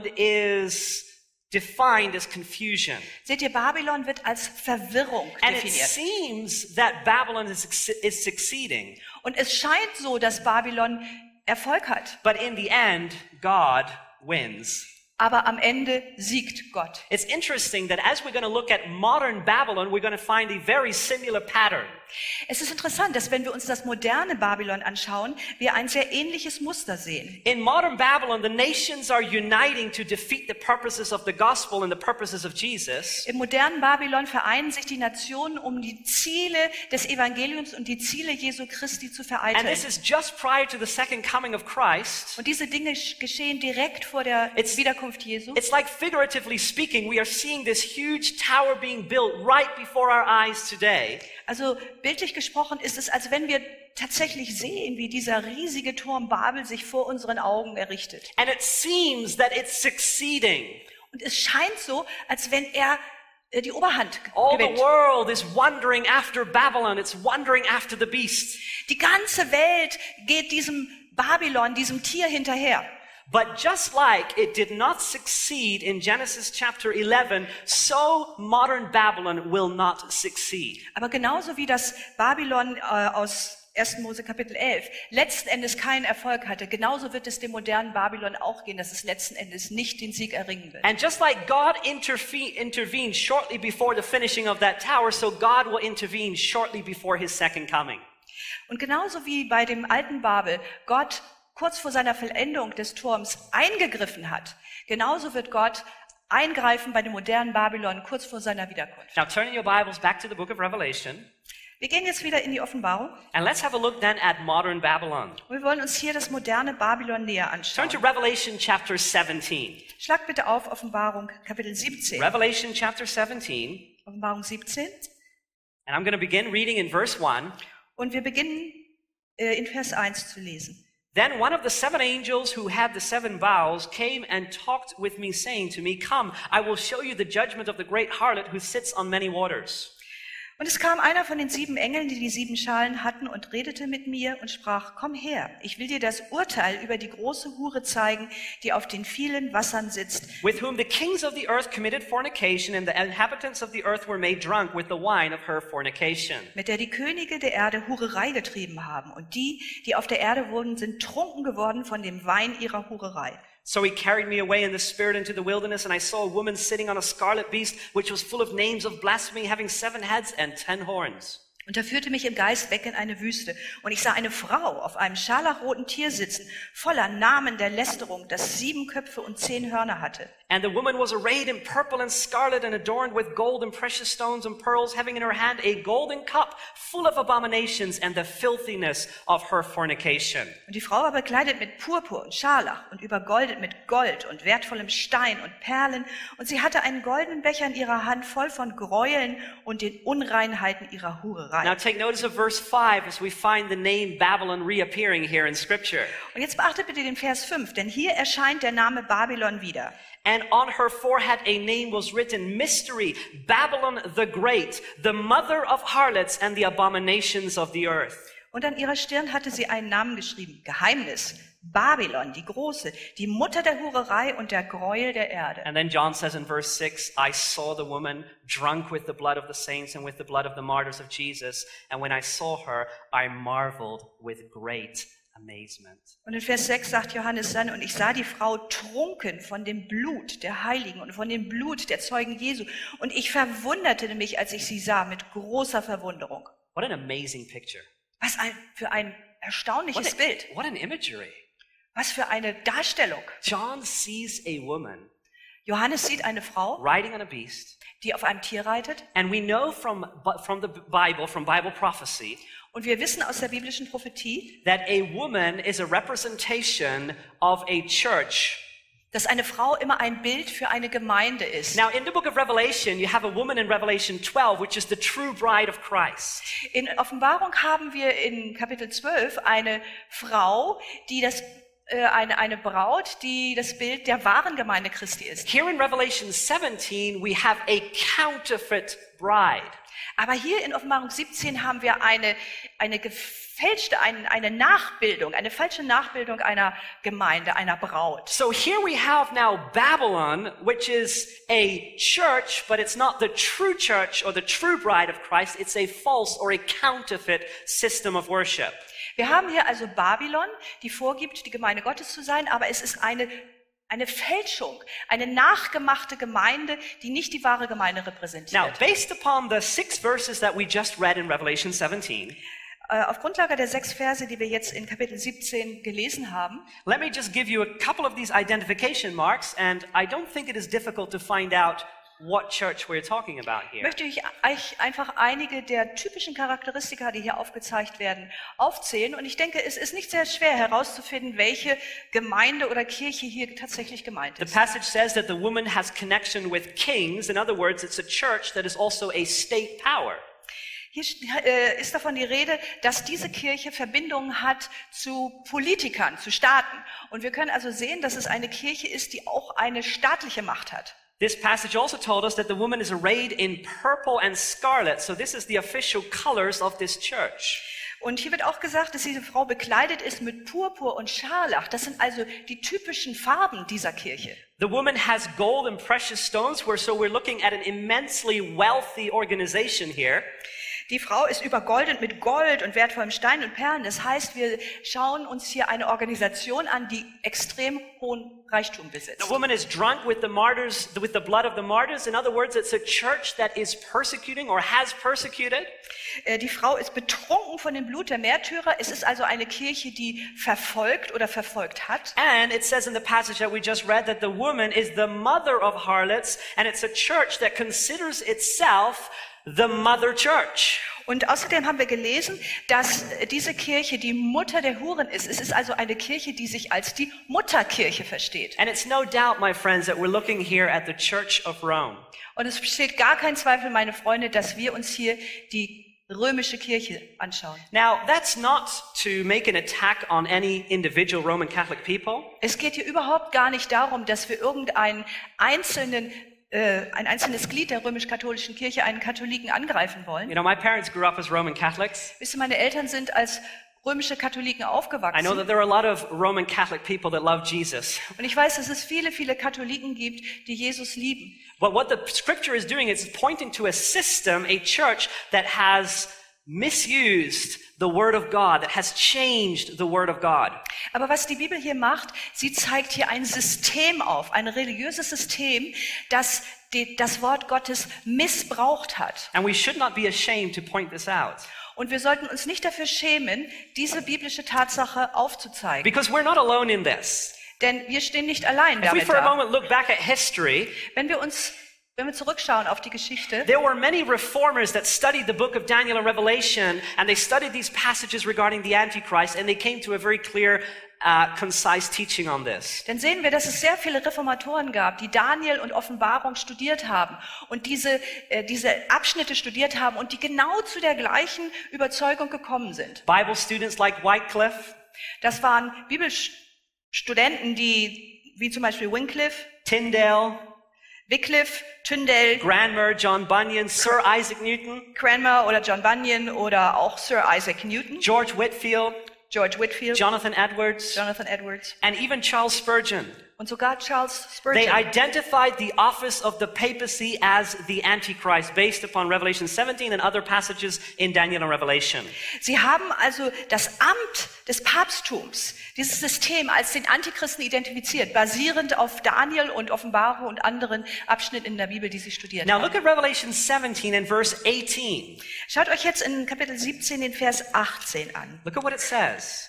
A: is defined as confusion.
B: Seht ihr, Babylon wird als Verwirrung
A: And it
B: definiert.
A: seems that Babylon is, is succeeding.
B: Und es scheint so, dass Babylon Erfolg hat.
A: But in the end, God wins.
B: Aber am Ende siegt Gott.
A: It's interesting that as we're going to look at modern Babylon, we're going to find a very similar pattern.
B: Es ist interessant, dass wenn wir uns das moderne Babylon anschauen, wir ein sehr ähnliches Muster sehen.
A: In modern Babylon, the nations are uniting to defeat the purposes of the gospel and the purposes of Jesus.
B: Im modernen Babylon vereinen sich die Nationen, um die Ziele des Evangeliums und die Ziele Jesu Christi zu
A: And
B: vereiteln.
A: this is just prior to the second coming of Christ.
B: Und diese Dinge geschehen direkt vor der
A: It's-
B: Wiederkunft Jesu.
A: It's like, figuratively speaking, we are seeing this huge tower being built right before our eyes today.
B: Also bildlich gesprochen ist es, als wenn wir tatsächlich sehen, wie dieser riesige Turm Babel sich vor unseren Augen errichtet.
A: And it seems that it's succeeding.
B: Und es scheint so, als wenn er äh, die Oberhand
A: All the
B: gewinnt.
A: world is wandering after Babylon. It's wandering after the beast.
B: Die ganze Welt geht diesem Babylon, diesem Tier hinterher.
A: But just like it did not succeed in Genesis chapter eleven, so modern Babylon will not succeed.
B: Aber genauso wie das Babylon äh, aus ersten Mose Kapitel elf letzten Endes keinen Erfolg hatte, genauso wird es dem modernen Babylon auch gehen, dass es letzten Endes nicht den Sieg erringen wird.
A: And just like God interfe- intervened shortly before the finishing of that tower, so God will intervene shortly before his second coming.
B: Und genauso wie bei dem alten Babel Gott kurz vor seiner Vollendung des Turms eingegriffen hat, genauso wird Gott eingreifen bei dem modernen Babylon kurz vor seiner Wiederkunft.
A: Now turn in your Bibles back to the book of Revelation,
B: Wir gehen jetzt wieder in die Offenbarung
A: and let's have a look then at modern Babylon.
B: und wir wollen uns hier das moderne Babylon näher
A: Turn
B: anschauen.
A: to Revelation chapter seventeen.
B: Schlag bitte auf Offenbarung Kapitel siebzehn.
A: Revelation chapter seventeen,
B: Offenbarung siebzehn.
A: and I'm going to begin reading in verse one.
B: Und wir beginnen äh, in Vers eins zu lesen.
A: Then one of the seven angels who had the seven vials came and talked with me, saying to me, Come, I will show you the judgment of the great harlot who sits on many waters.
B: Und es kam einer von den sieben Engeln, die die sieben Schalen hatten, und redete mit mir und sprach, komm her, ich will dir das Urteil über die große Hure zeigen, die auf den vielen Wassern sitzt,
A: With whom the kings of the earth committed fornication, and the inhabitants of the earth were made drunk with the wine of her fornication.
B: mit der die Könige der Erde Hurerei getrieben haben. Und die, die auf der Erde wohnen, sind trunken geworden von dem Wein ihrer Hurerei.
A: So he carried me away in the spirit into the wilderness, and I saw a woman sitting on a scarlet beast, which was full of names of blasphemy, having seven heads and ten horns.
B: Und er führte mich im Geist weg in eine Wüste. Und ich sah eine Frau auf einem scharlachroten Tier sitzen, voller Namen der Lästerung, das sieben Köpfe und zehn Hörner hatte.
A: And the woman was arrayed in purple and scarlet and adorned with gold and precious stones and pearls, having in her hand a golden cup full of abominations and the filthiness of her fornication.
B: Und die Frau war bekleidet mit Purpur und Scharlach und übergoldet mit Gold und wertvollem Stein und Perlen. Und sie hatte einen goldenen Becher in ihrer Hand voll von Gräueln und den Unreinheiten ihrer Hurerei.
A: Now take notice of verse five as we find the name Babylon reappearing here in Scripture.
B: Und jetzt beachtet bitte den Vers fünf, denn hier erscheint der Name Babylon wieder.
A: And on her forehead a name was written, Mystery, Babylon the Great, the mother of harlots and the abominations of the earth.
B: Und an ihrer Stirn hatte sie einen Namen geschrieben, Geheimnis, Babylon, die Große, die Mutter der Hurerei und der Gräuel der Erde.
A: And then John says in verse six, I saw the woman drunk with the blood of the saints and with the blood of the martyrs of Jesus. And when I saw her, I marveled with great amazement.
B: Und in Vers sechs sagt Johannes dann, und ich sah die Frau trunken von dem Blut der Heiligen und von dem Blut der Zeugen Jesu. Und ich verwunderte mich, als ich sie sah, mit großer Verwunderung.
A: What an amazing picture.
B: Was ein, für ein erstaunliches
A: What,
B: Bild.
A: a, what an imagery.
B: Was für eine Darstellung.
A: John sees a woman
B: Johannes sieht eine Frau,
A: riding on a beast.
B: die auf einem Tier reitet.
A: And we know from, from the Bible, from Bible prophecy,
B: Und wir wissen aus der biblischen Prophetie,
A: that a woman is a representation of a church.
B: dass eine Frau immer ein Bild für eine Gemeinde ist.
A: Now, in the book of Revelation, you have a woman in Revelation twelve, which is the true bride of Christ.
B: In Offenbarung haben wir in Kapitel zwölf eine Frau, die das äh, eine eine Braut, die das Bild der wahren Gemeinde Christi ist.
A: Here in Revelation seventeen, we have a counterfeit bride.
B: Aber hier in Offenbarung siebzehn haben wir eine eine gefälschte, eine, eine Nachbildung, eine falsche Nachbildung einer Gemeinde, einer Braut.
A: So here we have now Babylon, which is a church, but it's not the true church or the true bride of Christ. It's a false or a counterfeit system of worship.
B: Wir haben hier also Babylon, die vorgibt, die Gemeinde Gottes zu sein, aber es ist eine Eine Fälschung, eine nachgemachte Gemeinde, die nicht die wahre Gemeinde
A: Now,
B: repräsentiert.
A: based upon the six verses that we just read in Revelation seventeen,
B: Äh, auf Grundlage der sechs Verse, die wir jetzt in Kapitel siebzehn gelesen haben,
A: let me just give you a couple of these identification marks, and I don't think it is difficult to find out what church we're talking about here.
B: möchte ich euch einfach einige der typischen Charakteristika, die hier aufgezeigt werden, aufzählen. Und ich denke, es ist nicht sehr schwer herauszufinden, welche Gemeinde oder Kirche hier tatsächlich gemeint
A: The
B: ist.
A: passage says that the woman has connection with kings. In other words, it's a church that is also a state power.
B: Hier äh, ist davon die Rede, dass diese Kirche Verbindungen hat zu Politikern, zu Staaten. Und wir können also sehen, dass es eine Kirche ist, die auch eine staatliche Macht hat.
A: This passage also told us that the woman is arrayed in purple and scarlet. So this is the official colors of this church.
B: Und hier wird auch gesagt, dass diese Frau bekleidet ist mit Purpur und Scharlach. Das sind also die typischen Farben dieser Kirche.
A: The woman has gold and precious stones. We're, so we're looking at an immensely wealthy organization here.
B: Die Frau ist übergoldet mit Gold und wertvollem Stein und Perlen. Das heißt, wir schauen uns hier eine Organisation an, die extrem hohen Reichtum besitzt.
A: The woman is drunk with the martyrs, with the blood of the martyrs. In other words, it's a church that is persecuting or has persecuted.
B: Äh, Die Frau ist betrunken von dem Blut der Märtyrer. Es ist also eine Kirche, die verfolgt oder verfolgt hat.
A: And it says in the passage that we just read that the woman is the mother of harlots, and it's a church that considers itself the mother church.
B: Und außerdem haben wir gelesen, dass diese Kirche die Mutter der Huren ist. Es ist also eine Kirche, die sich als die Mutterkirche versteht.
A: And it's no doubt, my friends, that we're looking here at the Church of Rome.
B: Und es besteht gar kein Zweifel, meine Freunde, dass wir uns hier die römische Kirche anschauen.
A: Now, that's not to make an attack on any individual Roman Catholic people.
B: Es geht hier überhaupt gar nicht darum, dass wir irgendeinen einzelnen äh, ein einzelnes Glied der römisch-katholischen Kirche, einen Katholiken, angreifen wollen.
A: You know, my parents grew up as Roman Catholics.
B: Wisst ihr, meine Eltern sind als römische Katholiken
A: I know
B: aufgewachsen.
A: that there are a lot of Roman Catholic people that love Jesus.
B: Und ich weiß, dass es viele, viele Katholiken gibt, die Jesus lieben.
A: But what the scripture is doing is pointing to a system, a church that has misused the word of God, that has changed the word of God.
B: Aber was die Bibel hier macht, sie zeigt hier ein System auf, ein religiöses System, das die, das Wort Gottes missbraucht hat.
A: And we should not be ashamed to point this out.
B: Und wir sollten uns nicht dafür schämen, diese biblische Tatsache aufzuzeigen.
A: Because we're not alone in this.
B: Denn wir stehen nicht allein
A: If we
B: damit
A: for a
B: da.
A: moment look back at history,
B: Wenn wir uns, wenn wir zurückschauen auf die Geschichte,
A: there were many reformers that studied the book of Daniel and Revelation, and they studied these passages regarding the Antichrist, and they came to a very clear, uh, concise teaching on this.
B: dann sehen wir, dass es sehr viele Reformatoren gab, die Daniel und Offenbarung studiert haben und diese, äh, diese Abschnitte studiert haben und die genau zu der gleichen Überzeugung gekommen sind.
A: Bible students like Wycliffe,
B: Das waren Bibelstudenten, die, wie zum Beispiel Wycliffe,
A: Tyndale,
B: Wycliffe, Tyndale,
A: Cranmer, John Bunyan, Sir Isaac Newton,
B: Cranmer oder John Bunyan oder auch Sir Isaac Newton,
A: George Whitefield,
B: George Whitefield,
A: Jonathan Edwards,
B: Jonathan Edwards
A: and even Charles Spurgeon.
B: und sogar Charles
A: They
B: Spurgeon.
A: identified the office of the papacy as the Antichrist based upon Revelation seventeen and other passages in Daniel and Revelation.
B: Sie haben also das Amt des Papsttums, dieses System als den Antichristen identifiziert, basierend auf Daniel und Offenbarung und anderen Abschnitten in der Bibel, die sie studiert
A: Now
B: haben.
A: look at Revelation seventeen and verse eighteen.
B: Schaut euch jetzt in Kapitel siebzehn den Vers achtzehn an.
A: Look at what it says.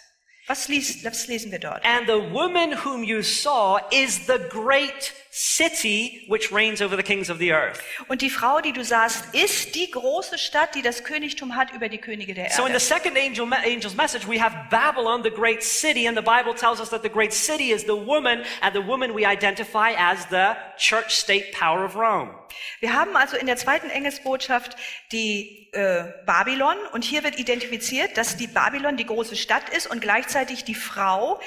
B: Was, liest, was lesen wir dort?
A: And the woman whom you saw is the great city which reigns over the kings of the earth.
B: Und die Frau, die du sahst, ist die große Stadt, die das Königtum hat über die Könige der
A: So in the
B: Erde.
A: second angel, angel's message, we have Babylon, the great city, and the Bible tells us that the great city is the woman, and the woman we identify as the church-state power of Rome.
B: Wir haben also in der zweiten Engelsbotschaft die äh, Babylon und hier wird identifiziert, dass die Babylon die große Stadt ist und gleichzeitig die Frau,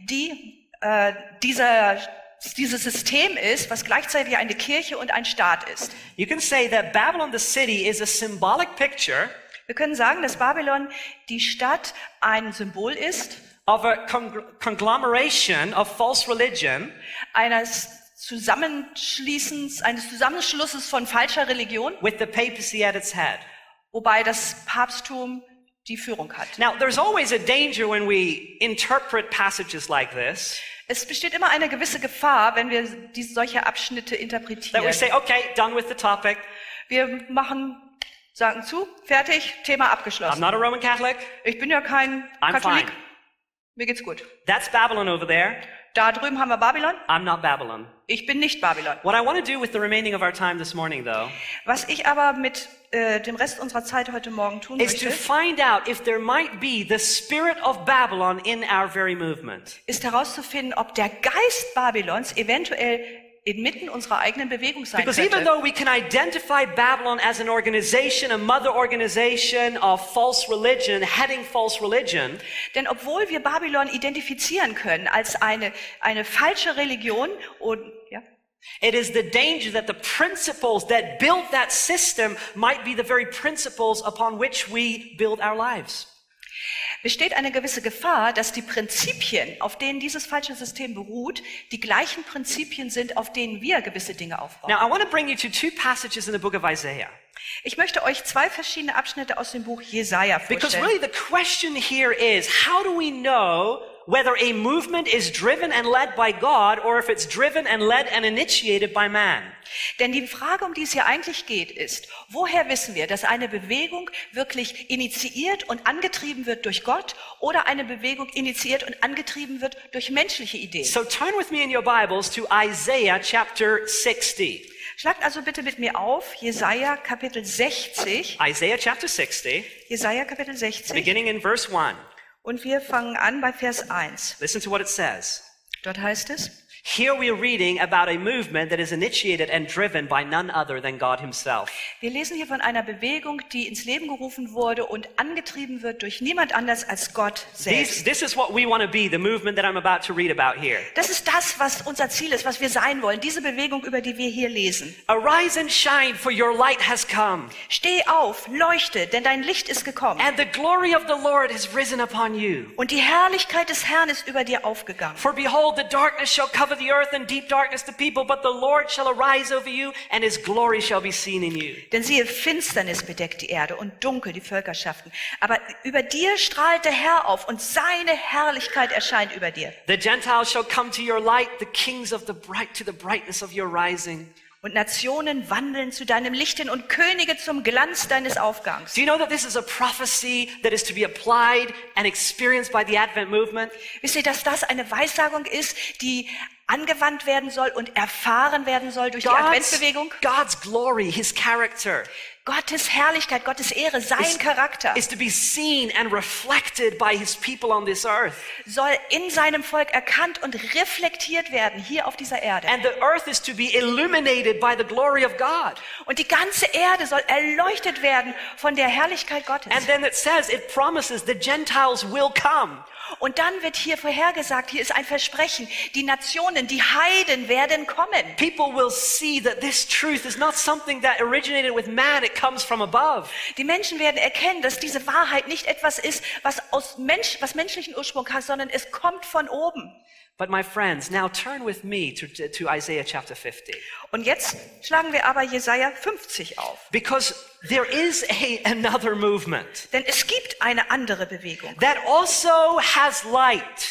B: die äh, dieser, dieses System ist, was gleichzeitig eine Kirche und ein Staat ist.
A: You can say that Babylon, the city, is a symbolic picture
B: Wir können sagen, dass Babylon die Stadt ein Symbol ist
A: of a con- conglomeration of false religion
B: eines Zusammenschließens, eines Zusammenschlusses von falscher Religion,
A: with the papacy at its head.
B: wobei das Papsttum die Führung hat.
A: Now, there's always a danger when we interpret passages like this,
B: Es besteht immer eine gewisse Gefahr, wenn wir diese, solche Abschnitte
A: that we
B: interpretieren.
A: say, okay, done with the topic.
B: Wir machen, sagen zu, fertig, Thema
A: I'm
B: abgeschlossen.
A: not a Roman Catholic.
B: Ich bin ja kein
A: I'm
B: Katholik,
A: fine.
B: mir geht's gut.
A: That's Babylon over there.
B: Da drüben haben wir Babylon,
A: I'm not Babylon.
B: ich bin nicht Babylon.
A: What I want to do with the remaining of our time this morning, though,
B: Was ich aber mit äh, dem Rest unserer Zeit heute Morgen tun
A: is to
B: möchte,
A: find out if there might be the spirit of Babylon in our very movement.
B: ist herauszufinden, ob der Geist Babylons eventuell inmitten unserer eigenen Bewegung sein
A: Because even
B: könnte.
A: though we can identify Babylon as an organization, a mother organization of false religion, heading false religion,
B: Denn obwohl wir Babylon identifizieren können als eine, eine falsche Religion und ja,
A: it is the danger that the principles that build that system might be the very principles upon which we build our lives.
B: besteht eine gewisse Gefahr, dass die Prinzipien, auf denen dieses falsche System beruht, die gleichen Prinzipien sind, auf denen wir gewisse Dinge aufbauen.
A: Now, I want to bring you to two passages in the book of Isaiah.
B: Ich möchte euch zwei verschiedene Abschnitte aus dem Buch Jesaja
A: Because
B: vorstellen.
A: really the question here is, how do we know whether a movement is driven and led by God or if it's driven and led and initiated by man?
B: Denn die Frage, um die es hier eigentlich geht, ist, woher wissen wir, dass eine Bewegung wirklich initiiert und angetrieben wird durch Gott oder eine Bewegung initiiert und angetrieben wird durch menschliche Ideen?
A: So turn with me in your Bibles to Isaiah chapter sixty.
B: Schlagt also bitte mit mir auf, Jesaja Kapitel sechzig,
A: Isaiah chapter sixty,
B: Jesaja Kapitel sechzig,
A: beginning in verse one.
B: und wir fangen an bei Vers eins.
A: Listen to what it says.
B: Dort heißt es,
A: Here we are reading about a movement that is initiated and driven by none other than God himself.
B: wir lesen hier von einer Bewegung, die ins Leben gerufen wurde und angetrieben wird durch niemand anders als Gott
A: These,
B: selbst.
A: this is what we want to be, the movement that I'm about to read about here.
B: Das ist das, was unser Ziel ist, was wir sein wollen, diese Bewegung, über die wir hier lesen.
A: Arise and shine, for your light has come,
B: Steh auf, leuchte, denn dein Licht ist gekommen.
A: and the glory of the Lord has risen upon you.
B: Und die Herrlichkeit des Herrn ist über dir aufgegangen.
A: For behold, the darkness shall cover the earth, and deep darkness the people, but the Lord shall arise over you, and his glory shall be seen in you.
B: Denn siehe, Finsternis bedeckt die Erde und dunkel die Völkerschaften. Aber über dir strahlt der Herr auf und seine Herrlichkeit erscheint über dir.
A: The Gentiles shall come to your light, the kings of the bright to the brightness of your rising.
B: Und Nationen wandeln zu deinem Licht hin und Könige zum Glanz deines Aufgangs.
A: Do you know that this is a prophecy that is to be applied and experienced by the Advent movement?
B: Wisst ihr, dass das eine Weissagung ist, die angewandt werden soll und erfahren werden soll durch die
A: God's,
B: Adventsbewegung?
A: God's glory, his character,
B: Gottes Herrlichkeit, Gottes Ehre, sein
A: is,
B: Charakter
A: is to be seen and reflected by his people on this earth.
B: soll in seinem Volk erkannt und reflektiert werden, hier auf dieser Erde.
A: And the earth is to be illuminated by the glory of God.
B: Und die ganze Erde soll erleuchtet werden von der Herrlichkeit Gottes.
A: And then it says, it promises the Gentiles will come.
B: Und dann wird hier vorhergesagt, hier ist ein Versprechen, die Nationen, die Heiden werden kommen.
A: People will see that this truth is not something that originated with man, it comes from above.
B: Die Menschen werden erkennen, dass diese Wahrheit nicht etwas ist, was aus Mensch, was menschlichen Ursprung hat, sondern es kommt von oben.
A: But my friends, now turn with me to, to Isaiah chapter fifty.
B: Und jetzt schlagen wir aber Jesaja fünfzig auf.
A: Because there is a, another movement
B: Denn es gibt eine andere Bewegung,
A: that also has light.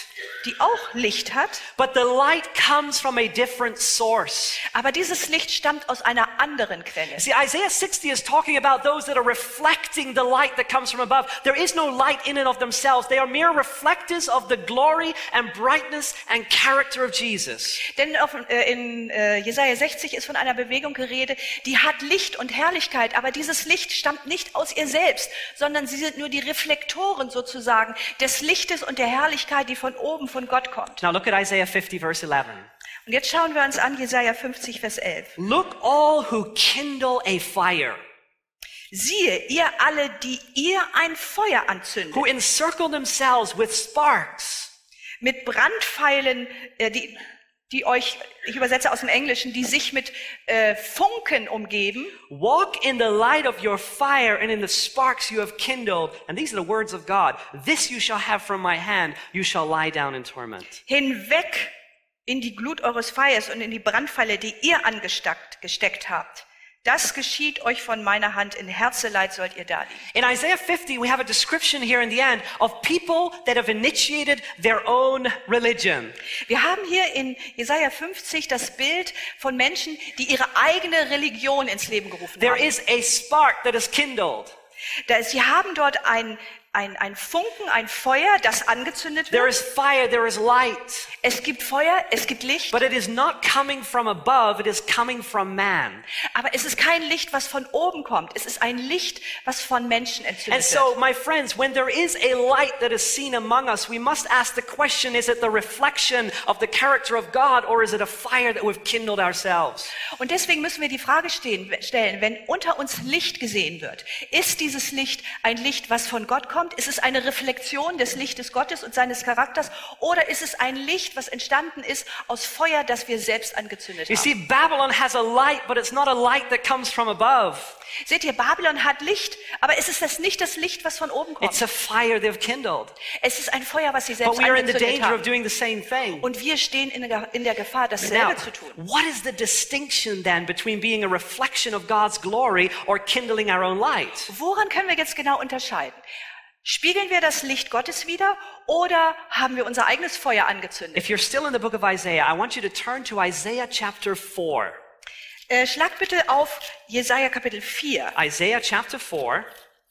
B: die auch Licht hat,
A: but the light comes from a different source.
B: aber dieses Licht stammt aus einer anderen Quelle.
A: See, Isaiah sixty is talking about those that are reflecting the light that comes from above. There is no light in and of themselves. They are mere reflectors of the glory and brightness and character of Jesus.
B: Denn auf, äh, in äh, Jesaja sechzig ist von einer Bewegung geredet, die hat Licht und Herrlichkeit, aber dieses Licht stammt nicht aus ihr selbst, sondern sie sind nur die Reflektoren sozusagen des Lichtes und der Herrlichkeit, die von oben von Gott kommt.
A: Now look at Isaiah fifty, verse eleven.
B: Und jetzt schauen wir uns an Jesaja fünfzig, Vers elf.
A: Look all who kindle a fire,
B: Siehe, ihr alle, die ihr ein Feuer anzündet,
A: who encircle themselves with sparks.
B: mit Brandpfeilen, äh, die, die euch, ich übersetze aus dem Englischen, die sich mit äh, Funken umgeben.
A: Walk in the light of your fire and in the sparks you have kindled. And these are the words of God. This you shall have from my hand. You shall lie down in torment.
B: Hinweg in die Glut eures Feuers und in die Brandpfeile, die ihr angesteckt gesteckt habt. Das geschieht euch von meiner Hand. In Herzeleid sollt ihr da liegen.
A: In Isaiah fifty, we have a description here in the end of people that have initiated their own religion.
B: Wir haben hier in Jesaja fünfzig das Bild von Menschen, die ihre eigene Religion ins Leben gerufen
A: There
B: haben.
A: is a spark that is kindled.
B: Da, sie haben dort ein Ein, ein Funken, ein Feuer, das angezündet
A: There
B: wird.
A: is fire, there is light.
B: Es gibt Feuer, es gibt Licht.
A: But it is not coming from above, it is coming from man.
B: Aber es ist kein Licht, was von oben kommt. Es ist ein Licht, was von Menschen
A: And
B: entzündet
A: so,
B: wird.
A: my friends, when there is a light that is seen among us, we must ask the question, is it the reflection of the character of God, or is it a fire that we've kindled ourselves?
B: Und deswegen müssen wir die Frage stehen, stellen, wenn unter uns Licht gesehen wird, ist dieses Licht ein Licht, was von Gott kommt? Ist es eine Reflexion des Lichtes Gottes und seines Charakters? Oder ist es ein Licht, was entstanden ist aus Feuer, das wir selbst angezündet
A: You
B: haben?
A: see, Babylon has a light, but it's not a light that comes from above.
B: Seht ihr, Babylon hat Licht, aber es ist das nicht das Licht, was von oben kommt.
A: It's a fire they've kindled.
B: Es ist ein Feuer, was sie
A: But
B: selbst
A: we are in the
B: angezündet
A: danger of
B: haben.
A: doing the same thing.
B: Und wir stehen in der, in der Gefahr,
A: Now,
B: dasselbe zu tun.
A: what is the distinction then between being a reflection of God's glory or kindling our own light?
B: Woran können wir jetzt genau unterscheiden? Spiegeln wir das Licht Gottes wider oder haben wir unser eigenes Feuer angezündet?
A: If you're still in the book of Isaiah, I want you to turn to Isaiah chapter four.
B: Äh, schlag bitte auf Jesaja Kapitel vier.
A: Isaiah chapter four,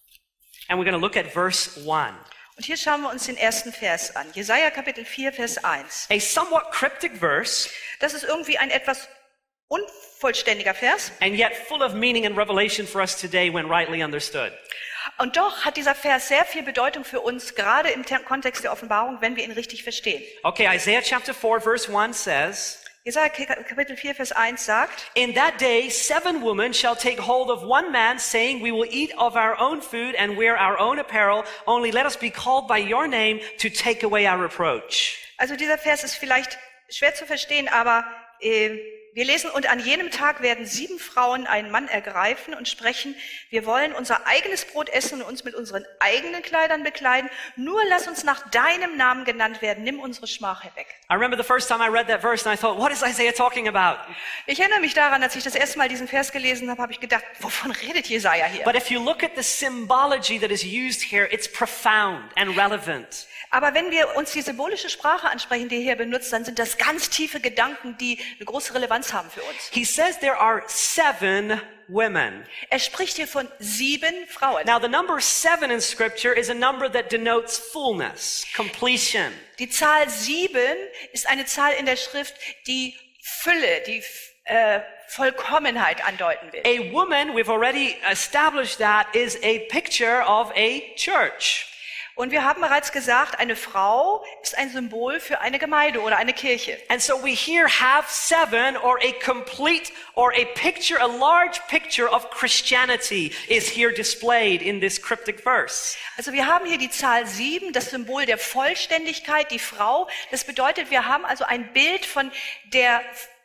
A: and we're going to look at verse one.
B: Und hier schauen wir uns den ersten Vers an. Jesaja Kapitel vier, Vers eins.
A: A somewhat cryptic verse,
B: Das ist irgendwie ein etwas unvollständiger Vers.
A: and yet full of meaning and revelation for us today when rightly understood.
B: Und doch hat dieser Vers sehr viel Bedeutung für uns, gerade im Te- Kontext der Offenbarung, wenn wir ihn richtig verstehen.
A: Okay, Isaiah chapter four, verse one says,
B: Jesaja Kapitel vier, Vers eins sagt,
A: In that day, seven women shall take hold of one man, saying, We will eat of our own food and wear our own apparel. Only let us be called by your name to take away our reproach.
B: also dieser Vers ist vielleicht schwer zu verstehen, aber äh, wir lesen, und an jenem Tag werden sieben Frauen einen Mann ergreifen und sprechen, wir wollen unser eigenes Brot essen und uns mit unseren eigenen Kleidern bekleiden. Nur lass uns nach deinem Namen genannt werden. Nimm unsere Schmach weg.
A: I remember the first time I read that verse and I thought, what is Isaiah talking about?
B: Ich erinnere mich daran, als ich das erste Mal diesen Vers gelesen habe, habe ich gedacht, wovon redet Jesaja hier?
A: But if you look at the symbology that is used here, it's profound and relevant.
B: Aber wenn wir uns die symbolische Sprache ansprechen, die er hier benutzt, dann sind das ganz tiefe Gedanken, die eine große Relevanz haben für uns.
A: He says there are seven women.
B: Er spricht hier von sieben Frauen.
A: Now, the number seven in Scripture is a number that denotes fullness, completion.
B: Die Zahl sieben ist eine Zahl in der Schrift, die Fülle, die äh, Vollkommenheit andeuten will.
A: A woman, we've already established that, is a picture of a church.
B: Und wir haben bereits gesagt, eine Frau ist ein Symbol für eine Gemeinde oder eine Kirche.
A: And so we here have seven, or a complete, or a picture, a large picture of Christianity is here displayed in this cryptic verse.
B: Also wir haben hier die Zahl sieben, das Symbol der Vollständigkeit, die Frau. Das bedeutet, wir haben also ein Bild von der,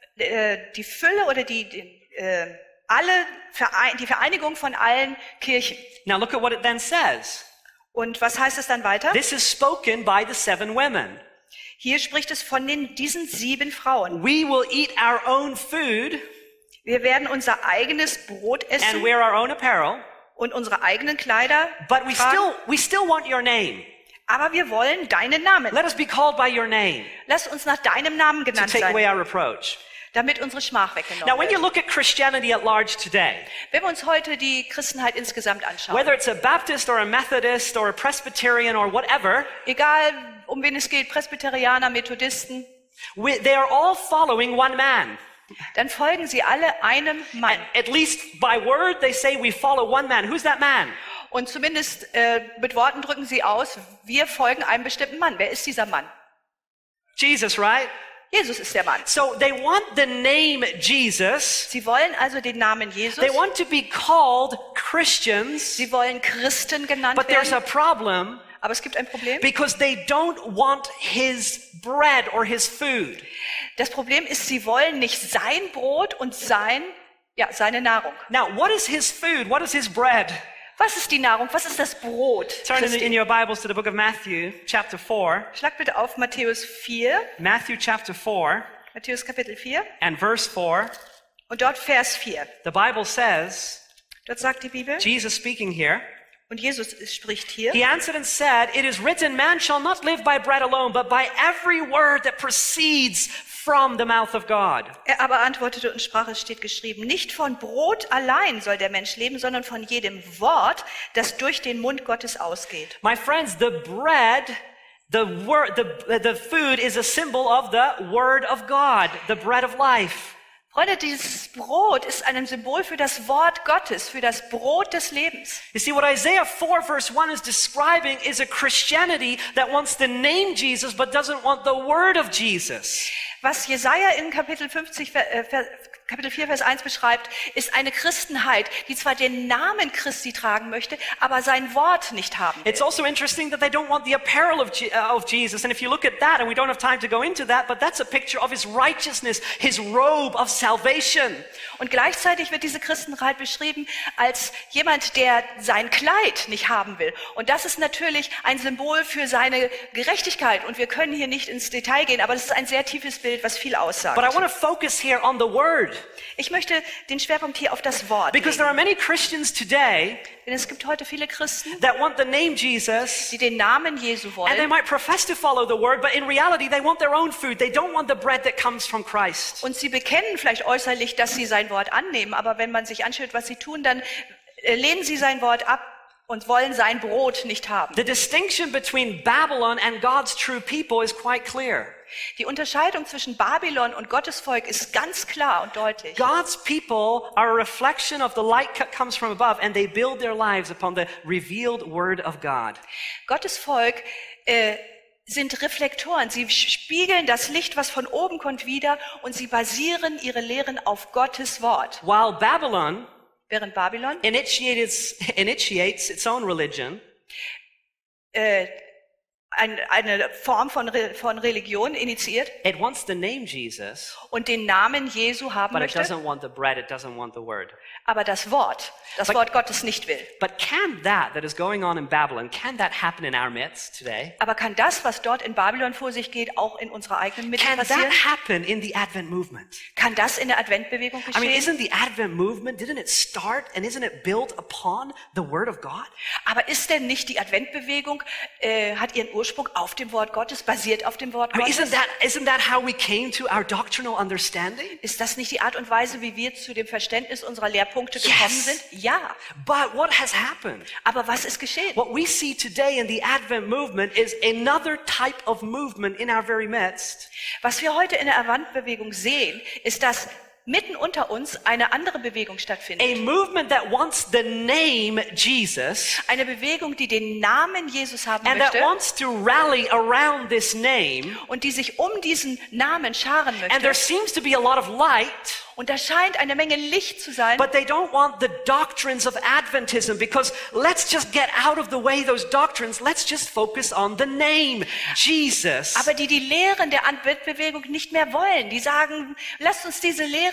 B: äh, die Fülle oder die, die äh, alle, Verein, die Vereinigung von allen Kirchen.
A: Now look at what it then says.
B: Und was heißt es dann weiter?
A: This is spoken by the seven women.
B: Hier spricht es von den, diesen sieben Frauen.
A: We will eat our own food
B: Wir werden unser eigenes Brot
A: and
B: essen
A: wear our own apparel,
B: und unsere eigenen Kleider
A: but we
B: tragen.
A: still, we still want your name.
B: aber wir wollen deinen Namen.
A: Let us be called by your name
B: Lass uns nach deinem Namen
A: to
B: genannt
A: take away
B: sein,
A: our reproach.
B: damit unsere Schmach
A: Now,
B: weggenommen
A: when you
B: wird.
A: look at Christianity at large today,
B: Wenn wir uns heute die Christenheit insgesamt anschauen,
A: whether it's a Baptist or a Methodist or a Presbyterian or whatever,
B: egal um wen es geht, Presbyterianer, Methodisten,
A: we, they are all following one man.
B: dann folgen sie alle einem Mann.
A: At least by word, they say we follow one man. Who's that man?
B: Und zumindest äh, mit Worten drücken sie aus, wir folgen einem bestimmten Mann. Wer ist dieser Mann?
A: Jesus, right?
B: Jesus ist der Mann.
A: So they want the name Jesus.
B: Sie wollen also den Namen Jesus.
A: They want to be called Christians,
B: Sie wollen Christen genannt
A: but there's a
B: werden.
A: problem
B: Aber es gibt ein Problem.
A: because they don't want his bread or his food.
B: Das Problem ist, sie wollen nicht sein Brot und sein, ja, seine Nahrung.
A: Now, what is his food? What is his bread?
B: Was ist die Nahrung? Was ist das Brot?
A: Turn in,
B: Christi?
A: in your Bibles to the book of Matthew, chapter four.
B: Schlag bitte auf Matthäus vier,
A: Matthew chapter four
B: Matthäus Kapitel vier
A: and verse four.
B: und dort Vers vier.
A: The Bible says,
B: Dort sagt die Bibel,
A: Jesus speaking here,
B: und Jesus spricht hier,
A: he answered and said, "It is written, man shall not live by bread alone, but by every word that proceeds from the mouth of God."
B: er aber antwortete und sprach, es steht geschrieben, nicht von Brot allein soll der Mensch leben, sondern von jedem Wort, das durch den Mund Gottes ausgeht.
A: My friends, the bread, the word, the, the food is a symbol of the word of God, the bread of life.
B: Freunde, dieses Brot ist ein Symbol für das Wort Gottes, für das Brot des Lebens.
A: You see, what Isaiah four verse one is describing is a Christianity that wants the name Jesus but doesn't want the word of Jesus.
B: Was Jesaja in Kapitel fünfzig, äh, Kapitel vier, Vers eins beschreibt, ist eine Christenheit, die zwar den Namen Christi tragen möchte, aber sein Wort nicht haben will.
A: It's also interesting that they don't want the apparel of, Je- uh, of Jesus. And if you look at that, and we don't have time to go into that, but that's a picture of his righteousness, his robe of salvation.
B: Und gleichzeitig wird diese Christenheit beschrieben als jemand, der sein Kleid nicht haben will. Und das ist natürlich ein Symbol für seine Gerechtigkeit. Und wir können hier nicht ins Detail gehen, aber das ist ein sehr tiefes Bild, was viel aussagt.
A: But I want to focus here on the word.
B: Ich möchte den Schwerpunkt hier auf das Wort
A: Because there are
B: legen.
A: many Christians today
B: Denn es gibt heute viele Christen,
A: that want the name Jesus,
B: die den Namen Jesu
A: and they
B: wollen.
A: might profess to follow the word, but in reality they want their own food. They don't want the bread that comes from Christ.
B: Und sie bekennen vielleicht äußerlich, dass sie sein Wort annehmen. Aber wenn man sich anschaut, was sie tun, dann äh, lehnen sie sein Wort ab und wollen sein Brot nicht haben.
A: The distinction between Babylon and God's true people is quite clear.
B: Die Unterscheidung zwischen Babylon und Gottes Volk ist ganz klar und deutlich.
A: God's people are a reflection of the light that comes from above, and they build their lives upon the revealed word of God.
B: Gottes Volk äh, sind Reflektoren. Sie spiegeln das Licht, was von oben kommt, wider, und sie basieren ihre Lehren auf Gottes Wort.
A: While Babylon
B: Während Babylon
A: initiates, initiates its own religion,
B: äh, ein, eine Form von, Re, von Religion initiiert
A: it wants the name Jesus,
B: und den Namen Jesu haben
A: but it
B: möchte,
A: doesn't want the bread, it doesn't want the word.
B: aber das Wort, das
A: But-
B: Wort Gottes nicht will.
A: But can that, that is going on in Babylon, can that happen in our midst today?
B: Aber kann das, was dort in Babylon vor sich geht, auch in unserer eigenen Mitte
A: Can
B: passieren?
A: that happen in the Advent movement?
B: Kann das in der Adventbewegung
A: I mean,
B: geschehen?
A: isn't the Advent movement, didn't it start and isn't it built upon the Word of God?
B: Aber ist denn nicht die Adventbewegung, äh, hat ihren Ursprung auf dem Wort Gottes, basiert auf dem Wort
A: I mean,
B: Gottes?
A: isn't that, isn't that how we came to our doctrinal understanding?
B: Ist das nicht die Art und Weise, wie wir zu dem Verständnis unserer Lehrpunkte gekommen
A: Yes.
B: sind? Ja.
A: But what has happened?
B: Aber was ist geschehen?
A: What we see today in the Advent movement is another type of movement in our very midst.
B: Was wir heute in der Adventbewegung sehen, ist, dass mitten unter uns eine andere Bewegung stattfindet.
A: A movement that wants the name Jesus
B: Eine Bewegung, die den Namen Jesus haben
A: and that
B: möchte
A: wants to rally around this name.
B: und die sich um diesen Namen scharen
A: And there
B: möchte.
A: seems to be a lot of light,
B: Und da scheint eine Menge Licht zu sein.
A: but they don't want the doctrines of Adventism, because let's just get out of the way those doctrines. Let's just focus on the name Jesus.
B: Aber die die Lehren der Adventbewegung nicht mehr wollen. Die sagen, lasst uns diese Lehren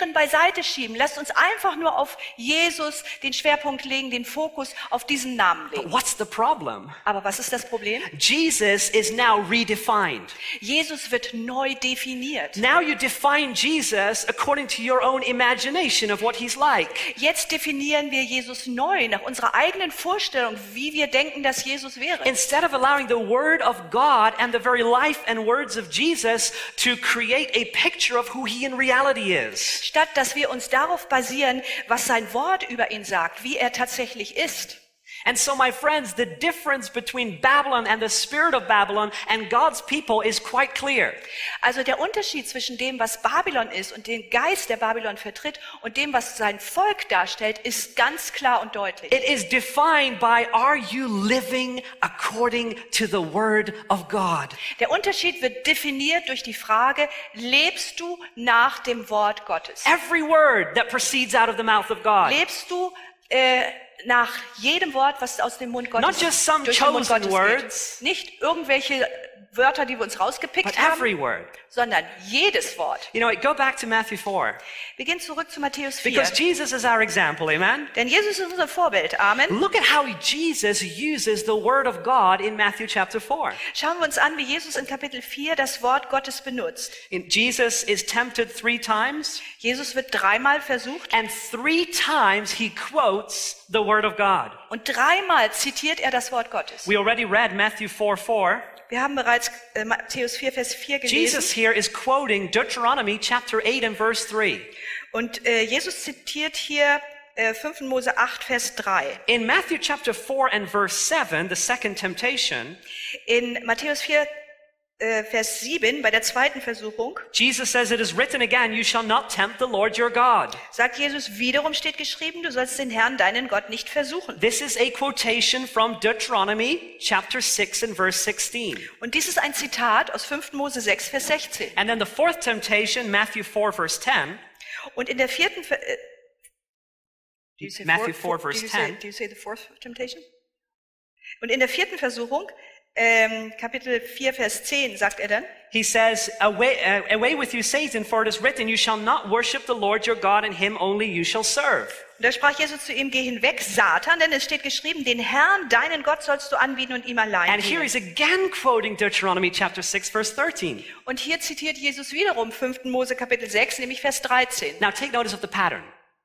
B: Lehren beiseite schieben. Lasst uns einfach nur auf Jesus den Schwerpunkt legen, den Fokus auf diesen Namen
A: But
B: legen.
A: what's the problem?
B: Aber was ist das Problem?
A: Jesus is now redefined.
B: Jesus wird neu definiert.
A: Now you define Jesus according to your own imagination of what he's like.
B: Jetzt definieren wir Jesus neu, nach unserer eigenen Vorstellung, wie wir denken, dass Jesus wäre.
A: Instead of allowing the word of God and the very life and words of Jesus to create a picture of who he in reality is.
B: Statt dass wir uns darauf basieren, was sein Wort über ihn sagt, wie er tatsächlich ist.
A: And so, my friends, the difference between Babylon and the spirit of Babylon and God's people is quite clear.
B: Also der Unterschied zwischen dem, was Babylon ist und dem Geist, der Babylon vertritt, und dem, was sein Volk darstellt, ist ganz klar und deutlich.
A: It is defined by, are you living according to the word of God?
B: Der Unterschied wird definiert durch die Frage, lebst du nach dem Wort Gottes?
A: Every word that proceeds out of the mouth of God.
B: Lebst du äh, nach jedem Wort, was aus dem Mund Gottes,
A: Not just some
B: durch den Mund
A: chosen
B: Gottes
A: words,
B: geht? Nicht irgendwelche Wörter, die wir uns rausgepickt
A: but
B: haben,
A: every word.
B: sondern jedes Wort.
A: You know, go back to Matthew four.
B: Wir gehen zurück zu Matthäus vier.
A: Because Jesus is our example, amen?
B: Denn Jesus ist unser Vorbild. Amen.
A: Look at how Jesus uses the word of God in Matthew chapter four.
B: Schauen wir uns an, wie Jesus in Kapitel vier das Wort Gottes benutzt.
A: In- Jesus is tempted three times,
B: Jesus wird dreimal versucht
A: and three times he quotes the word of God.
B: und dreimal zitiert er das Wort Gottes.
A: We already read Matthew four four.
B: Wir haben bereits äh, Matthäus vier, Vers vier gelesen.
A: Jesus here is quoting Deuteronomy chapter eight and verse three.
B: Und äh, Jesus zitiert hier äh, fünften Mose acht, Vers drei.
A: In Matthew chapter four and verse seven, the second temptation,
B: In Matthäus vier, äh, Vers sieben, bei der zweiten Versuchung,
A: Jesus says, it is written again, you shall not tempt the Lord your God.
B: sagt Jesus, wiederum steht geschrieben, du sollst den Herrn, deinen Gott, nicht versuchen.
A: This is a quotation from Deuteronomy chapter six and verse sixteen.
B: Und dies ist ein Zitat aus fünften Mose sechs, Vers sechzehn.
A: And then the fourth temptation, Matthew four verse ten.
B: Und in der vierten, Ver äh, do you say
A: Matthew
B: four-
A: four, verse
B: do you say-
A: ten.
B: Do you say the fourth temptation? Und in der vierten Versuchung, ähm, Kapitel vier, Vers zehn, sagt er dann,
A: He says, away, uh, away with you, Satan, for it is written, you shall not worship the Lord your God, and him only you shall serve.
B: und da sprach Jesus zu ihm, geh hinweg, Satan, denn es steht geschrieben, den Herrn, deinen Gott sollst du anbieten und ihm allein
A: And here
B: dienen.
A: he's again quoting Deuteronomy chapter six, verse thirteen.
B: Und hier zitiert Jesus wiederum fünften Mose Kapitel sechs, nämlich Vers dreizehn.
A: Now take notice of the pattern.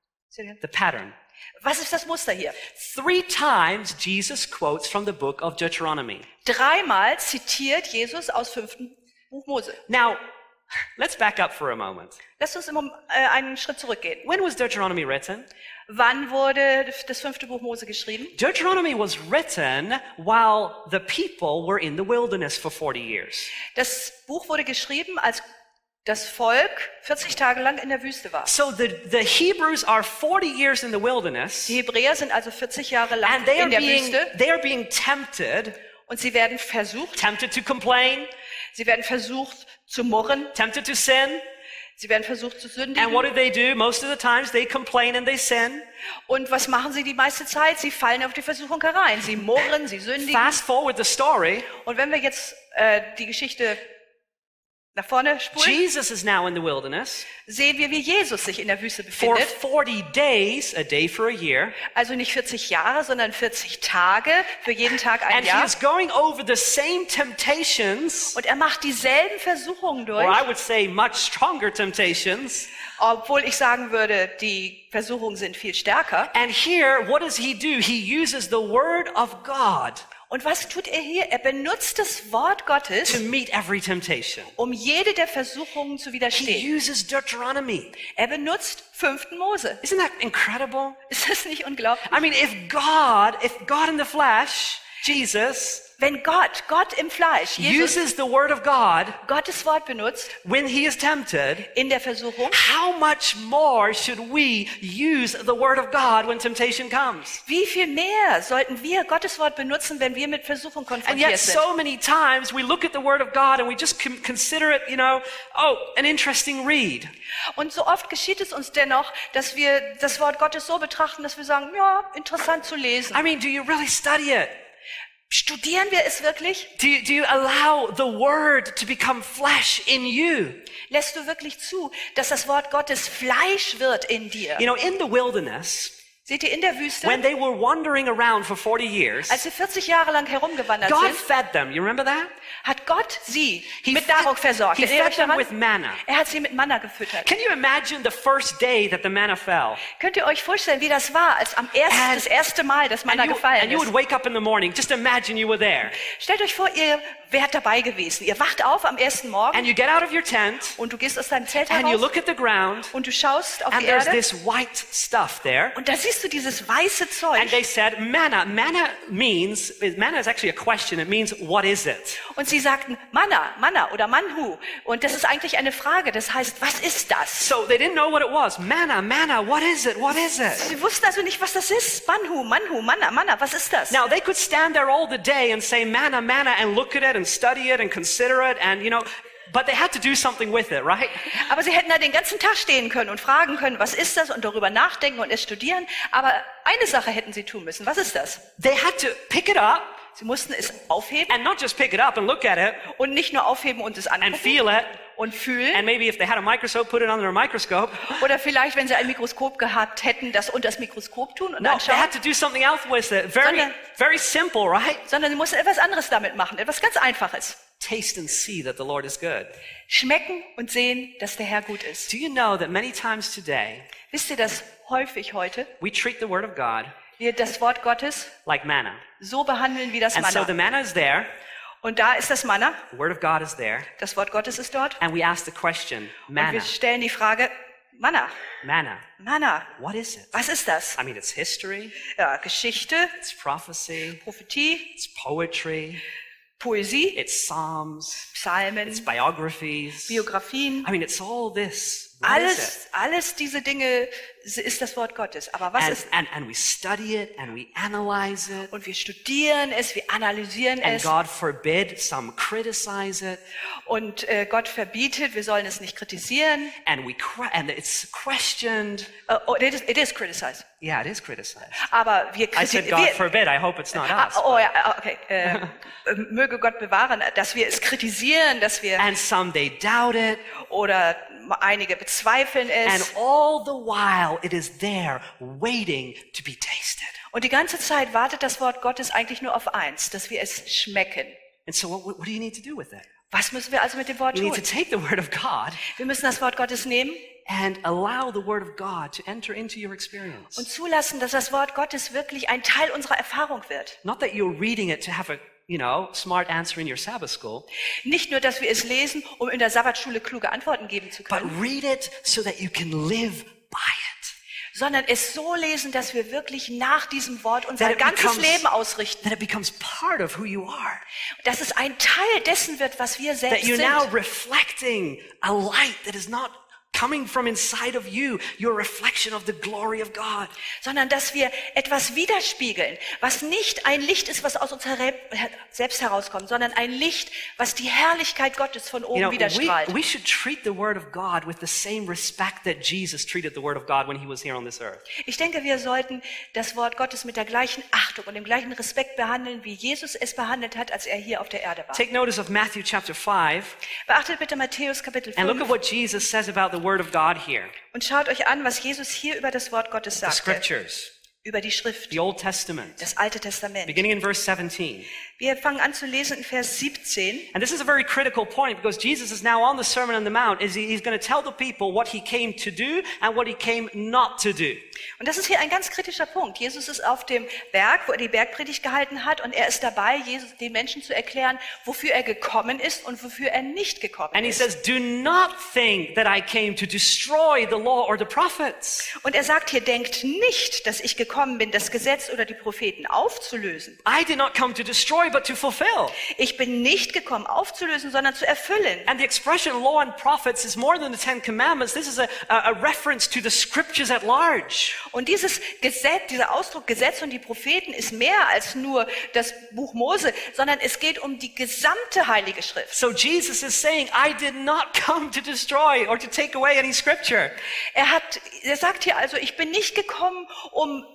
A: The pattern.
B: Was ist das Muster hier?
A: Three times Jesus quotes from the book of Deuteronomy.
B: Dreimal zitiert Jesus aus fünften Buch Mose.
A: Now, let's back up for a moment.
B: Lasst uns immer äh, einen Schritt zurückgehen.
A: When was Deuteronomy written?
B: Wann wurde das fünfte Buch Mose geschrieben?
A: Deuteronomy was written while the people were in the wilderness for forty years.
B: Das Buch wurde geschrieben, als das Volk vierzig Tage lang in der Wüste war.
A: So the, the Hebrews are forty years in the wilderness,
B: Die Hebräer sind also vierzig Jahre lang
A: and they are
B: in der
A: being,
B: Wüste
A: they are being tempted,
B: und sie werden versucht,
A: tempted to complain,
B: sie werden versucht zu murren,
A: tempted to sin.
B: sie werden versucht zu
A: And what do
B: sündigen.
A: they do? Most of the times they complain and they sin.
B: Und was machen sie die meiste Zeit? Sie fallen auf die Versuchung herein. Sie murren, sie sündigen.
A: Fast forward the story.
B: Und wenn wir jetzt äh, die Geschichte nach vorne spulen,
A: Jesus is now in the wilderness
B: sehen wir, wie Jesus sich in der Wüste
A: for
B: befindet.
A: forty days, a day for a year.
B: Also nicht vierzig Jahre, sondern vierzig Tage, für jeden Tag ein
A: And he
B: Jahr.
A: is going over the same temptations,
B: Und er macht dieselben Versuchungen durch,
A: or I would say much stronger temptations.
B: obwohl ich sagen würde, die Versuchungen sind viel stärker.
A: And here, what does he do? He uses the word of God
B: Und was tut er hier? Er benutzt das Wort
A: to
B: Gottes,
A: meet every temptation.
B: um jede der Versuchungen zu
A: He
B: widerstehen.
A: uses Deuteronomy.
B: Er benutzt fünften Mose.
A: Isn't that incredible?
B: Ist das nicht unglaublich?
A: I mean, if God, if God in the flesh, Jesus,
B: Wenn Gott, Gott im Fleisch, Jesus,
A: uses the word of God
B: Gottes Wort benutzt
A: when he is tempted,
B: in der Versuchung,
A: how much more should we use the word of God when temptation comes?
B: wie viel mehr sollten wir Gottes Wort benutzen, wenn wir mit Versuchung
A: And
B: konfrontiert
A: yet
B: sind?
A: so many times we look at the word of God and we just con- consider it, you know, oh, an interesting read.
B: Und so oft geschieht es uns dennoch, dass wir das Wort Gottes so betrachten, dass wir sagen, ja, interessant zu lesen.
A: I mean, do you really study it?
B: Studieren wir es wirklich?
A: Do you, do you allow the word to become flesh in you?
B: Lässt du wirklich zu, dass das Wort Gottes Fleisch wird in dir?
A: You know, in the wilderness,
B: Seht ihr, in der Wüste,
A: when they were wandering around for forty years,
B: als sie vierzig Jahre lang herumgewandert
A: God
B: sind,
A: fed them. You remember that?
B: hat Gott sie
A: He
B: mit
A: fed-
B: Nahrung versorgt.
A: He
B: Erinnert euch
A: fed them
B: daran?
A: with manna.
B: Er hat sie mit Manna gefüttert.
A: Can you imagine the first day that the manna fell?
B: Könnt ihr euch vorstellen, wie das war, als am ersten,
A: And-
B: das erste Mal das Manna
A: And you,
B: gefallen
A: and you would
B: ist?
A: wake up in the morning. Just imagine you were there.
B: Stellt euch vor, ihr wärt dabei gewesen. Ihr wacht auf am ersten Morgen
A: And you get out of your tent
B: und du gehst aus deinem Zelt
A: and you
B: heraus
A: look at the ground
B: und du schaust auf
A: and
B: die
A: there's
B: Erde
A: this white stuff there.
B: und da siehst du dieses weiße Zeug.
A: And they said, manna. Manna means, manna is actually a question. It means, what is it?
B: Und sie sagten, Manna, Manna oder Manhu. Und das ist eigentlich eine Frage. Das heißt, was ist das?
A: So they didn't know what it was. Manna, manna, what is it? What is it?
B: Sie wussten also nicht, was das ist. Manhu, Manhu, Manna, Manna, was ist das?
A: Now they could stand there all the day and say manna, manna, and look at it and study it and consider it and, you know, but they had to do something with it, right?
B: Aber sie hätten da den ganzen Tag stehen können und fragen können, was ist das? Und darüber nachdenken und es studieren. Aber eine Sache hätten sie tun müssen. Was ist das?
A: They had to pick it up
B: Sie mussten es aufheben
A: and not just pick it up and look at it
B: und nicht nur aufheben und es
A: and
B: angucken
A: feel it.
B: und fühlen.
A: And maybe if they had a microscope, put it under a microscope.
B: Oder vielleicht, wenn sie ein Mikroskop gehabt hätten, das unter das Mikroskop tun und
A: No, they
B: anschauen.
A: had to do something else with it. Very,
B: Sondern-
A: very simple, right?
B: Sondern sie mussten etwas anderes damit machen. Etwas ganz Einfaches.
A: Taste and see that the Lord is good.
B: Schmecken und sehen, dass der Herr gut ist.
A: Do you know that many times today,
B: Wisst ihr, dass häufig heute
A: we treat the Word of God
B: wir das Wort Gottes
A: like manna?
B: so behandeln wie das
A: And so the
B: Manna.
A: manna is there,
B: Und da ist das Manna,
A: the Word of God is there,
B: das Wort Gottes ist dort.
A: and we ask the question,
B: Und
A: manna,
B: wir stellen die Frage, Manna,
A: manna,
B: Manna,
A: what is it?
B: was ist das?
A: I mean, it's history,
B: Ja, Geschichte,
A: it's prophecy,
B: Prophetie,
A: it's poetry,
B: Poesie,
A: it's psalms,
B: Psalmen,
A: it's biographies.
B: Biografien.
A: I mean, it's all this. What is it?
B: Alles, alles diese Dinge ist das Wort Gottes. Aber was
A: And,
B: ist?
A: and, and we study it and we analyze it.
B: Und wir studieren es, wir analysieren
A: And
B: es.
A: God forbid some criticize it.
B: Und äh, Gott verbietet, wir sollen es nicht kritisieren.
A: And we que- and it's questioned.
B: Uh, oh, it is, it is criticized.
A: Yeah, it is criticized.
B: Aber wir
A: I said
B: kritisieren.
A: God forbid. I hope it's not
B: Ah,
A: us.
B: oh ja, ah, okay. Äh, äh, möge Gott bewahren, dass wir es kritisieren, dass wir
A: And some they doubt it.
B: oder einige bezweifeln
A: And
B: es.
A: all the while it is there waiting to be tasted.
B: Und die ganze Zeit wartet das Wort Gottes eigentlich nur auf eins, dass wir es schmecken.
A: And so what, what do you need to do with it?
B: Was müssen wir also mit dem Wort
A: You need
B: tun?
A: to take the word of God
B: Wir müssen das Wort Gottes nehmen
A: and allow the word of God to enter into your experience.
B: und zulassen, dass das Wort Gottes wirklich ein Teil unserer Erfahrung wird.
A: Not that you're reading it to have a, you know, smart answer in your Sabbath school,
B: Nicht nur, dass wir es lesen, um in der Sabbatschule kluge Antworten geben zu
A: but
B: können,
A: read it so that you can live by it.
B: sondern es so lesen, dass wir wirklich nach diesem Wort unser
A: That it
B: ganzes
A: becomes-
B: Leben ausrichten.
A: That it becomes part of who you are.
B: Dass es ein Teil dessen wird, was wir
A: That
B: selbst
A: you're now
B: sind.
A: reflecting a light that is not coming from inside of you. You're a reflection of the glory of God.
B: Sondern dass wir etwas widerspiegeln, was nicht ein Licht ist, was aus uns herab- selbst herauskommt, sondern ein Licht, was die Herrlichkeit Gottes von
A: You
B: oben
A: know, we,
B: widerstrahlt.
A: we should treat the Word of God with the same respect that Jesus treated the Word of God when he was here on this earth.
B: Ich denke, wir sollten das Wort Gottes mit der gleichen Achtung und dem gleichen Respekt behandeln, wie Jesus es behandelt hat, als er hier auf der Erde war.
A: Take notice of Matthew chapter five
B: Beachtet bitte Matthäus Kapitel
A: and look at
B: fünf
A: what Jesus says about the Word of God here.
B: und schaut euch an, was Jesus hier über das Wort Gottes
A: The
B: sagte,
A: Scriptures,
B: über die Schrift,
A: the Old Testament,
B: das Alte Testament.
A: beginning in verse seventeen.
B: Wir fangen an zu lesen in Vers siebzehn.
A: And this is a very critical point because Jesus is now on the Sermon on the Mount. Is he, he's going to tell the people what he came to do and what he came not to do.
B: Und das ist hier ein ganz kritischer Punkt. Jesus ist auf dem Berg, wo er die Bergpredigt gehalten hat, und er ist dabei, Jesus, den Menschen zu erklären, wofür er gekommen ist und wofür er nicht gekommen
A: And he
B: ist.
A: says, do not think that I came to destroy the law or the prophets.
B: Und er sagt hier, denkt nicht, dass ich gekommen bin, das Gesetz oder die Propheten aufzulösen.
A: I did not come to destroy, but to fulfill.
B: Ich bin nicht gekommen, aufzulösen, sondern zu erfüllen.
A: And the expression law and prophets is more than the Ten Commandments. This is a, a, a reference to the scriptures at large.
B: Und dieses Gesetz, dieser Ausdruck Gesetz und die Propheten ist mehr als nur das Buch Mose, sondern es geht um die gesamte Heilige Schrift.
A: So Jesus is saying, I did not come to destroy or to take away any scripture.
B: Er hat, er sagt hier also, ich bin nicht gekommen, um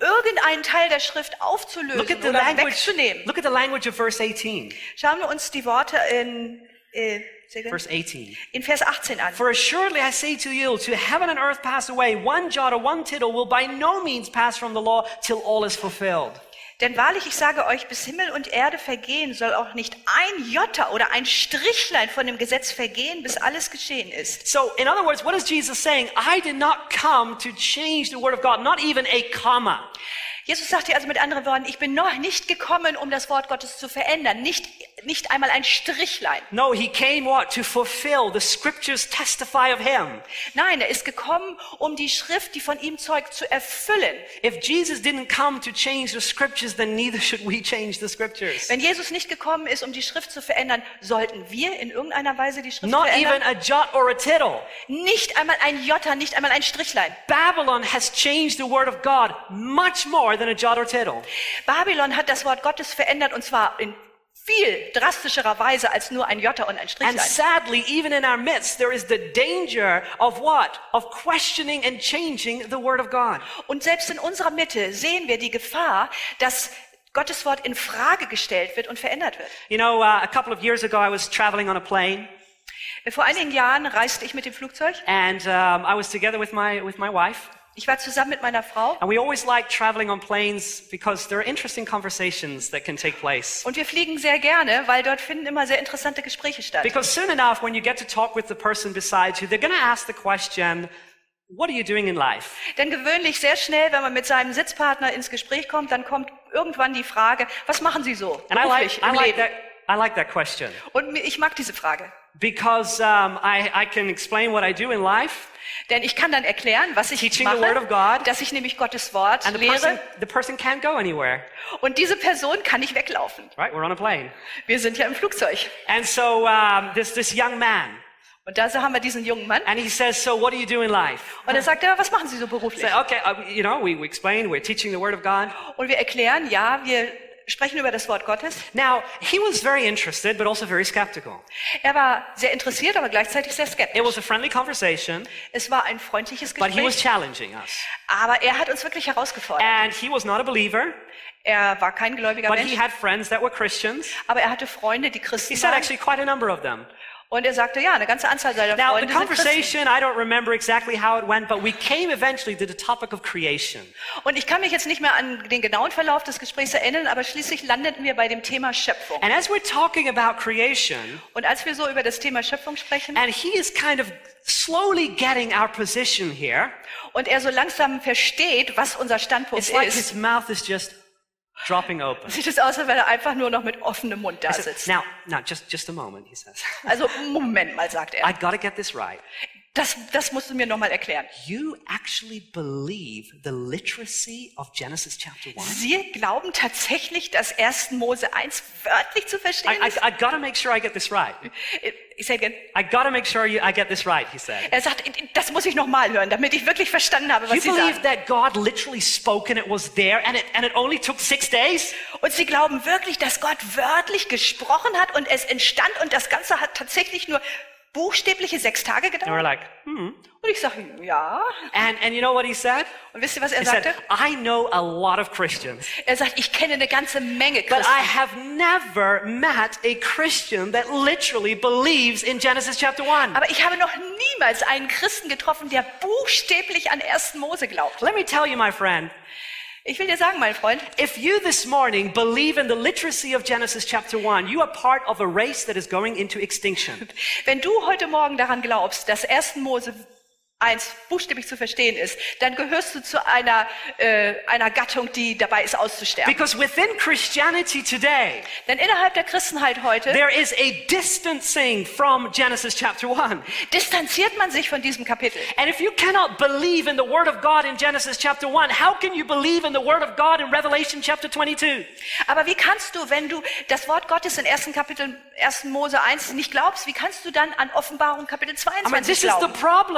B: irgendeinen Teil der Schrift
A: Look
B: aufzulösen
A: at the
B: oder
A: language.
B: wegzunehmen.
A: Look at the language of verse eighteen.
B: Schauen wir uns die Worte in, äh,
A: Verse eighteen.
B: in Vers achtzehn an.
A: For assuredly I say to you, till heaven and earth pass away, one jot or one tittle will by no means pass from the law till all is fulfilled.
B: Denn wahrlich, ich sage euch, bis Himmel und Erde vergehen, soll auch nicht ein Jota oder ein Strichlein von dem Gesetz vergehen, bis alles geschehen ist.
A: So, in other words, what is Jesus saying? I did not come to change the word of God, not even a comma.
B: Jesus sagt hier also mit anderen Worten, ich bin noch nicht gekommen, um das Wort Gottes zu verändern. Nicht, nicht einmal ein Strichlein.
A: No, he came what? To fulfill. The scriptures testify of him.
B: Nein, er ist gekommen, um die Schrift, die von ihm zeugt, zu erfüllen.
A: If Jesus didn't come to change the scriptures, then neither should we change the scriptures.
B: Wenn Jesus nicht gekommen ist, um die Schrift zu verändern, sollten wir in irgendeiner Weise die Schrift
A: Not
B: verändern?
A: even a jot or a tittle.
B: Nicht einmal ein Jota, nicht einmal ein Strichlein.
A: Babylon has changed the word of God much more than a jot or tittle.
B: Babylon hat das Wort Gottes verändert und zwar in viel drastischerer Weise als nur ein Jota und ein
A: And
B: Strichlein.
A: sadly, even in our midst, there is the danger of what? Of questioning and changing the word of God.
B: Und selbst in unserer Mitte sehen wir die Gefahr, dass Gottes Wort in Frage gestellt wird und verändert wird.
A: You know, uh, a couple of years ago, I was traveling on a plane,
B: Vor einigen Jahren reiste ich mit dem Flugzeug.
A: and um, I was together with my with my wife.
B: Ich war zusammen mit meiner Frau.
A: And we always like traveling on planes because there are interesting conversations that can take place.
B: Und wir fliegen sehr gerne, weil dort finden immer sehr interessante Gespräche statt.
A: Because soon enough, when you get to talk with the person beside you, they're going to ask the question, what are you doing in life?
B: Denn gewöhnlich sehr schnell, wenn man mit seinem Sitzpartner ins Gespräch kommt, dann kommt irgendwann die Frage, was machen Sie so
A: And I like,
B: beruflich
A: I
B: im
A: like
B: Leben?
A: that, I like that question.
B: Und mir- ich mag diese Frage.
A: Because um, I, I can explain what I do in life,
B: Denn ich kann dann erklären, was ich
A: Teaching the word of
B: mache,
A: God.
B: dass ich nämlich Gottes Wort
A: and the person,
B: lehre.
A: the person can't go anywhere.
B: Und diese Person kann nicht weglaufen.
A: Right? We're on a plane.
B: Wir sind ja im Flugzeug.
A: And so um, there's this young man,
B: Und da haben wir diesen jungen Mann.
A: and he says, so what do you do in life?
B: Und er sagt, ja, was machen Sie so beruflich?
A: Say, okay, uh, you know, we, we explain, we're teaching the word of God.
B: Und wir erklären, ja, wir sprechen über das Wort Gottes.
A: Now, he was very interested, but also very skeptical.
B: Er war sehr interessiert, aber gleichzeitig sehr
A: It
B: skeptisch.
A: was a friendly conversation,
B: Es war ein freundliches
A: but he was
B: Gespräch,
A: challenging us.
B: aber er hat uns wirklich herausgefordert.
A: And he was not a believer,
B: Er war kein gläubiger
A: but he
B: Mensch,
A: had friends that were Christians.
B: aber er hatte Freunde, die
A: He
B: Christen
A: said
B: waren.
A: actually quite a number of them.
B: Und er sagte, ja, eine ganze Anzahl seiner
A: Now, the
B: Freunde sind Christen.
A: conversation, I don't remember exactly how it went, but we came eventually to the topic of creation.
B: Und ich kann mich jetzt nicht mehr an den genauen Verlauf des Gesprächs erinnern, aber schließlich landeten wir bei dem Thema Schöpfung.
A: And as we're talking about creation,
B: Und als wir so über das Thema Schöpfung sprechen
A: and he is kind of slowly getting our position here,
B: und er so langsam versteht, was unser Standpunkt
A: it's like
B: ist,
A: his mouth is just dropping open.
B: sieht es aus, als wenn er einfach nur noch mit offenem Mund da
A: I said,
B: sitzt.
A: now, now, just, just a moment, he says.
B: Also, Moment mal, sagt
A: I
B: er.
A: gotta get this right.
B: Das, das musst du mir nochmal erklären.
A: You actually believe the literacy of Genesis chapter one?
B: Sie glauben tatsächlich, dass ersten Mose eins wörtlich zu
A: I,
B: verstehen
A: I,
B: ist?
A: I gotta make sure I get this right.
B: Ich sage,
A: I gotta make sure you, I get this right, he said.
B: er sagt, das muss ich nochmal hören, damit ich wirklich verstanden habe,
A: You
B: was Sie
A: believe
B: sagen.
A: that God literally spoke and it was there and it, and it only took six days?
B: Und Sie glauben wirklich, dass Gott wörtlich gesprochen hat und es entstand und das Ganze hat tatsächlich nur buchstäbliche sechs Tage
A: And we're
B: gedauert?
A: like, hmm.
B: Und ich sage, ja.
A: And, and you know what he said?
B: Und wisst ihr, was er
A: He said,
B: sagte?
A: I know a lot of Christians,
B: Er sagt, ich kenne eine ganze Menge
A: but I
B: Christen.
A: have never met a Christian that literally believes in Genesis chapter one.
B: Aber ich habe noch niemals einen Christen getroffen, der buchstäblich an ersten Mose glaubt.
A: Let me tell you, my friend,
B: Ich will dir sagen, mein Freund,
A: if you this morning believe in the literacy of Genesis chapter one, you are part of a race that is going into extinction.
B: wenn du heute Morgen daran glaubst, dass ersten Mose eins buchstäblich zu verstehen ist, dann gehörst du zu einer, äh, einer Gattung, die dabei ist auszusterben.
A: Because within Christianity today,
B: Denn innerhalb der Christenheit heute
A: there is a distancing from Genesis chapter one.
B: distanziert man sich von diesem Kapitel.
A: And if you cannot believe in the Word of God in Genesis chapter one, how can you believe in the Word of God in Revelation chapter twenty-two?
B: Aber wie kannst du, wenn du das Wort Gottes in ersten Kapitel, ersten Mose eins nicht glaubst, wie kannst du dann an Offenbarung Kapitel
A: I mean,
B: zweiundzwanzig
A: this is the
B: glauben?
A: problem. That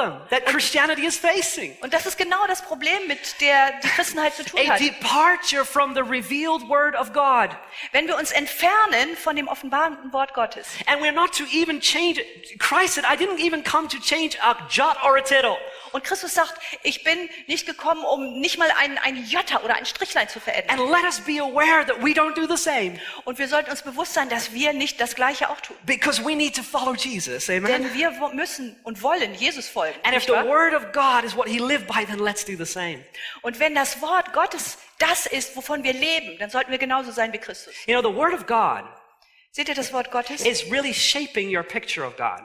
A: Christianity is facing.
B: Und das ist genau das Problem, mit der die Christenheit zu tun
A: A
B: hat.
A: departure from the revealed word of God.
B: Wenn wir uns entfernen von dem offenbarten Wort Gottes.
A: And we're not to even change it. Christ said, I didn't even come to change a jot or a tittle.
B: Und Christus sagt, ich bin nicht gekommen, um nicht mal ein, ein Jota oder ein Strichlein zu verändern.
A: And let us be aware that we don't do the same.
B: Und wir sollten uns bewusst sein, dass wir nicht das Gleiche auch tun.
A: Because we need to follow Jesus. Amen.
B: Denn wir wo- müssen und wollen Jesus folgen.
A: And if
B: Nicht
A: the
B: wahr?
A: word of God is what he lived by, then let's do the same.
B: Und wenn das Wort Gottes das ist, wovon wir leben, dann sollten wir genauso sein wie Christus.
A: You know, the word of God
B: Seht ihr das Wort Gottes?
A: is really shaping your picture of God.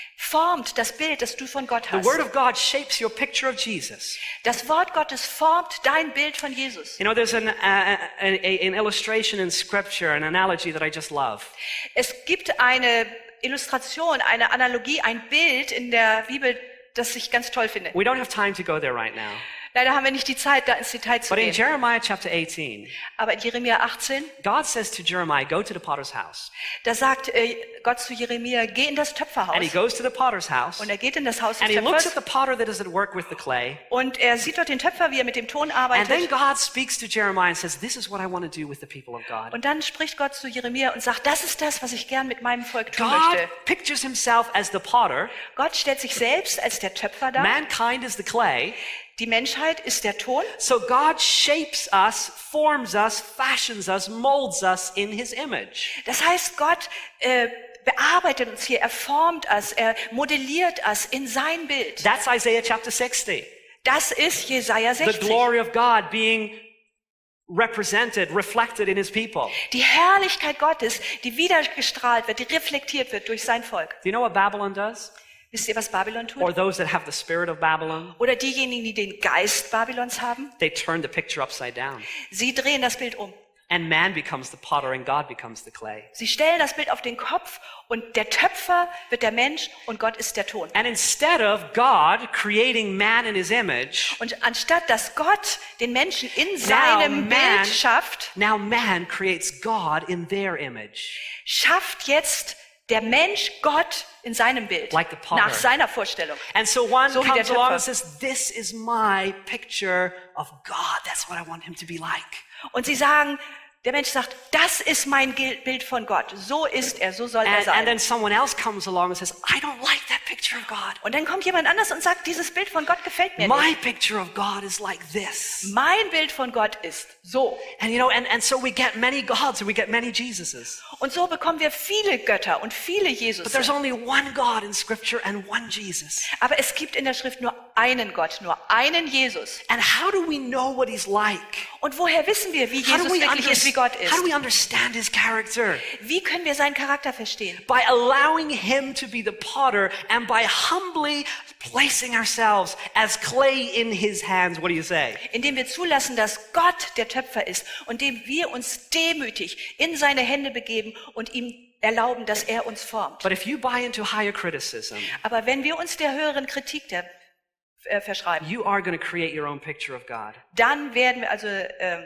B: Formt das Bild, das du von Gott
A: The
B: hast.
A: word of God shapes your picture of Jesus.
B: Das Wort Gottes formt dein Bild von Jesus.
A: You know, there's an, uh, a, a, an illustration in scripture, an analogy that I just love.
B: Es gibt eine Illustration, eine Analogie, ein Bild in der Bibel, das ich ganz toll finde.
A: We don't have time to go there right now.
B: Leider haben wir nicht die Zeit, da ins Detail zu
A: But in
B: gehen.
A: Jeremiah chapter eighteen,
B: Aber in Jeremia achtzehn,
A: God says to Jeremiah, go to the potter's house.
B: da sagt äh, Gott zu Jeremia, geh in das Töpferhaus.
A: And he goes to the potter's house.
B: Und er geht in das Haus des
A: And he looks at
B: Töpfers
A: the potter that is at work with the clay.
B: und er sieht dort den Töpfer, wie er mit dem Ton
A: And then
B: arbeitet.
A: God speaks to Jeremiah and says, this is what I want to do with the people of God.
B: Und dann spricht Gott zu Jeremia und sagt, das ist das, was ich gern mit meinem Volk tun
A: God
B: möchte.
A: pictures himself as the potter.
B: Gott stellt sich selbst als der Töpfer dar.
A: Mankind is the clay.
B: Die Menschheit ist der Ton.
A: So God shapes us, forms us, fashions us, molds us in his image.
B: Das heißt, Gott äh, bearbeitet uns hier, er formt uns, er modelliert uns in sein Bild.
A: That's Isaiah chapter sixty.
B: Das ist Jesaja
A: The
B: sechzig.
A: glory of God being represented, reflected in his people.
B: Die Herrlichkeit Gottes, die wiedergestrahlt wird, die reflektiert wird durch sein Volk.
A: Do you know what Babylon does?
B: Wisst ihr, was Babylon tut?
A: Or those that have the spirit of Babylon?
B: Oder diejenigen, die den Geist Babylons haben?
A: They turn the picture upside down.
B: Sie drehen das Bild um.
A: And man becomes the potter and God becomes the clay.
B: Sie stellen das Bild auf den Kopf und der Töpfer wird der Mensch und Gott ist der Ton.
A: And instead of God creating man in his image,
B: Und anstatt dass Gott den Menschen in
A: now
B: seinem
A: man,
B: Bild schafft,
A: now man creates God in their image.
B: schafft jetzt der Mensch Gott in seinem Bild,
A: Like the potter.
B: nach seiner Vorstellung.
A: And so one
B: So wie der
A: comes along
B: Töpfer.
A: and says, this is my picture of God. That's what I want him to be like.
B: Und sie sagen, der Mensch sagt, das ist mein Gil- Bild von Gott. So ist er, so soll er
A: And, and
B: sein.
A: then someone else comes along and says, I don't like that picture of God.
B: Und dann kommt jemand anders und sagt, dieses Bild von Gott gefällt mir
A: My
B: nicht.
A: picture of God is like this.
B: Mein Bild von Gott ist so.
A: And you know, and, and so we get many gods and we get many Jesuses.
B: Und so bekommen wir viele Götter und viele
A: But there's
B: Jesus.
A: only one God in Scripture and one Jesus.
B: Aber es gibt in der Schrift nur einen Gott, nur einen Jesus.
A: And how do we know what he's like?
B: Und woher wissen wir, wie
A: How do,
B: Jesus
A: we
B: wirklich ist, wie Gott
A: under- how do
B: ist?
A: we understand his character?
B: Wie können wir seinen Charakter verstehen?
A: By allowing him to be the potter and by humbly placing ourselves as clay in his hands. What do you say?
B: Indem wir zulassen, dass Gott der Töpfer ist und indem wir uns demütig in seine Hände begeben und ihm erlauben, dass er uns formt.
A: But if you buy into higher criticism,
B: Aber wenn wir uns der höheren Kritik der, äh, verschreiben,
A: you are going to create your own picture of God.
B: dann werden wir also, ähm,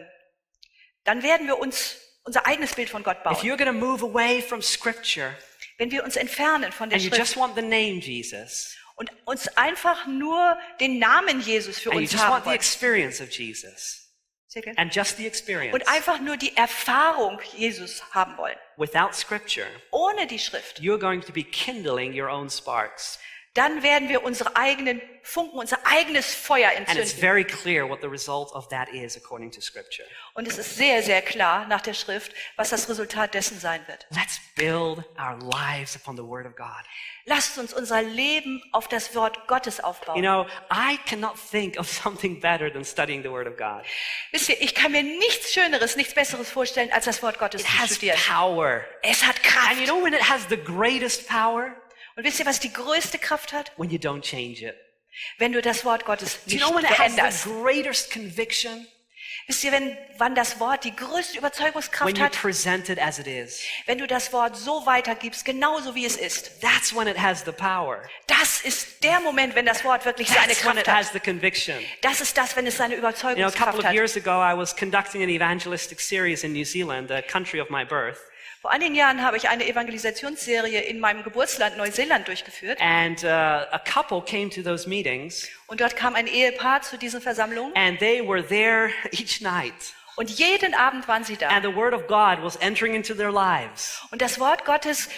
B: dann werden wir uns unser eigenes Bild von Gott
A: If
B: bauen.
A: you're going to move away from Scripture
B: Wenn wir uns entfernen von der
A: and you
B: Schrift
A: just want the name Jesus,
B: und uns einfach nur den Namen Jesus für
A: and you
B: uns
A: just
B: haben
A: want the
B: wollen,
A: experience of Jesus,
B: sehr gerne,
A: and just the experience,
B: und einfach nur die Erfahrung Jesus haben wollen,
A: without Scripture,
B: ohne die Schrift,
A: you're going to be kindling your own sparks.
B: dann werden wir unsere eigenen Funken, unser eigenes Feuer
A: And it's
B: entzünden.
A: very clear what the result of that is according to Scripture.
B: Und es ist sehr, sehr klar nach der Schrift, was das Resultat dessen sein wird.
A: Let's build our lives upon the Word of God.
B: Lasst uns unser Leben auf das Wort Gottes
A: You
B: aufbauen.
A: know, I cannot think of something better than studying the Word of God.
B: Wisst ihr, ich kann mir nichts Schöneres, nichts Besseres vorstellen, als das Wort Gottes
A: It
B: zu
A: has
B: studieren.
A: power.
B: Es hat
A: And you
B: Kraft.
A: know when it has the greatest power?
B: Und wisst ihr, was die größte Kraft hat?
A: When you don't change it.
B: Wenn du das Wort Gottes
A: Do you
B: nicht
A: know when it has
B: veränderst.
A: the greatest conviction?
B: Wisst ihr, wenn, wann das Wort die größte
A: When
B: Überzeugungskraft
A: you
B: hat?
A: present it as it is.
B: Wenn du das Wort so weitergibst, genauso wie es ist.
A: That's when it has the power.
B: Das ist der Moment, wenn das Wort wirklich seine
A: That's when
B: Kraft
A: it has
B: hat.
A: the conviction.
B: Das ist das, wenn es seine
A: You know, a couple
B: Überzeugungskraft
A: of
B: hat.
A: years ago, I was conducting an evangelistic series in New Zealand, the country of my birth.
B: Vor einigen Jahren habe ich eine Evangelisationsserie in meinem Geburtsland Neuseeland durchgeführt.
A: And uh, a couple came to those meetings,
B: Und dort kam ein Ehepaar zu diesen Versammlungen.
A: and they were there each night.
B: Und jeden Abend waren sie da.
A: And the word of God was entering into their lives.
B: Und das Wort Gottes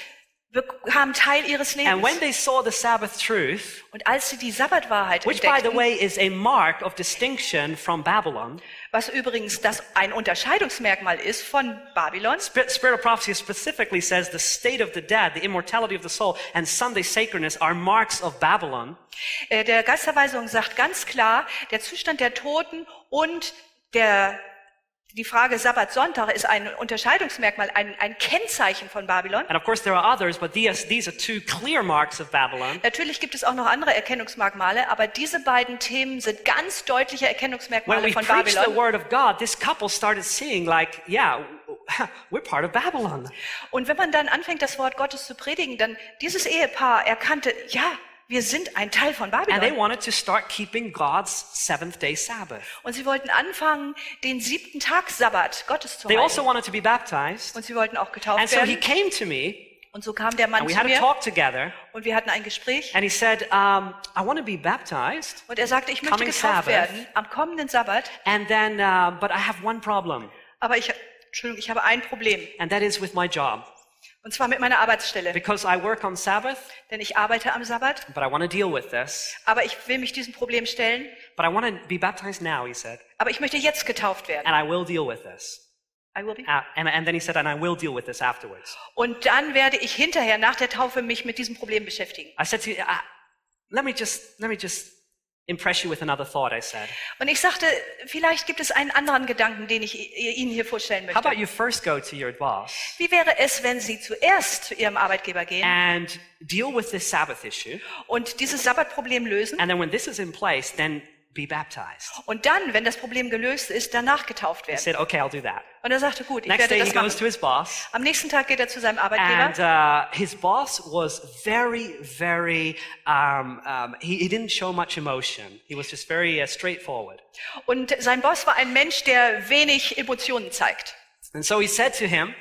B: bekam Teil ihres
A: And when
B: Lebens.
A: they saw the Sabbath truth,
B: Und als sie die Sabbatwahrheit
A: which by the
B: entdeckten,
A: way is a mark of distinction from Babylon,
B: was übrigens das ein Unterscheidungsmerkmal ist von Babylon,
A: Spirit, Spirit of Prophecy specifically says the state of the dead, the immortality of the soul, and Sunday sacredness are marks of Babylon.
B: äh, der Geist der Weisung sagt ganz klar, der Zustand der Toten und der Die Frage Sabbat, Sonntag ist ein Unterscheidungsmerkmal, ein, ein Kennzeichen von Babylon.
A: And of course there are others, but these, these are two clear marks of Babylon.
B: Natürlich gibt es auch noch andere Erkennungsmerkmale, aber diese beiden Themen sind ganz deutliche
A: When
B: Erkennungsmerkmale
A: we
B: von
A: preached the
B: Babylon.
A: word of God, this couple started seeing like, yeah, we're part of Babylon.
B: Und wenn man dann anfängt, das Wort Gottes zu predigen, dann dieses Ehepaar erkannte, ja, wir sind ein Teil von
A: And they
B: Babylon.
A: wanted to start keeping God's seventh day Sabbath.
B: Und sie wollten anfangen, den siebten Tag Sabbat Gottes zu
A: They also
B: halten.
A: wanted to be baptized.
B: Und sie wollten auch getauft
A: And so he
B: werden.
A: came to me,
B: Und so kam der Mann
A: and we
B: zu
A: had a
B: mir
A: talk together,
B: und wir hatten ein Gespräch.
A: and he said, um, I want to be baptized,
B: Und er sagte, ich möchte
A: Coming
B: getauft
A: Sabbath.
B: werden am kommenden Sabbat,
A: and then, uh, but I have one problem,
B: aber ich, Entschuldigung, ich habe ein Problem.
A: and that is with my job.
B: Und zwar mit meiner Arbeitsstelle.
A: Because I work on Sabbath,
B: Denn ich arbeite am Sabbat,
A: but I want to deal with this.
B: aber ich will mich diesem Problem stellen.
A: But I want to be baptized now, he said,
B: Aber ich möchte jetzt getauft werden.
A: and I will deal with this.
B: I will be.
A: Uh, and, and then he said, and I will deal with this afterwards.
B: Und dann werde ich hinterher nach der Taufe mich mit diesem Problem beschäftigen.
A: I said to you, uh, let me just, let me just impress you with another thought, I said.
B: Und ich sagte, vielleicht gibt es einen anderen Gedanken, den ich I- Ihnen hier vorstellen
A: How about
B: möchte.
A: you first go to your boss
B: Wie wäre es, wenn Sie zuerst zu Ihrem Arbeitgeber gehen
A: and deal with this Sabbath issue,
B: und dieses Sabbatproblem lösen
A: and then when this is in place, then be baptized.
B: und dann, wenn das Problem gelöst ist, danach getauft
A: He
B: werden?
A: said, okay, I'll do that.
B: Und er sagte, gut, ich
A: Next
B: werde
A: day he
B: das
A: goes to
B: machen.
A: his boss,
B: Am nächsten Tag geht er zu seinem
A: and
B: Arbeitgeber
A: uh, his boss was very, very, um, um, he, he didn't show much emotion. He was just very uh, straightforward.
B: und sein Boss war ein Mensch, der wenig Emotionen zeigt.
A: And so he said to him,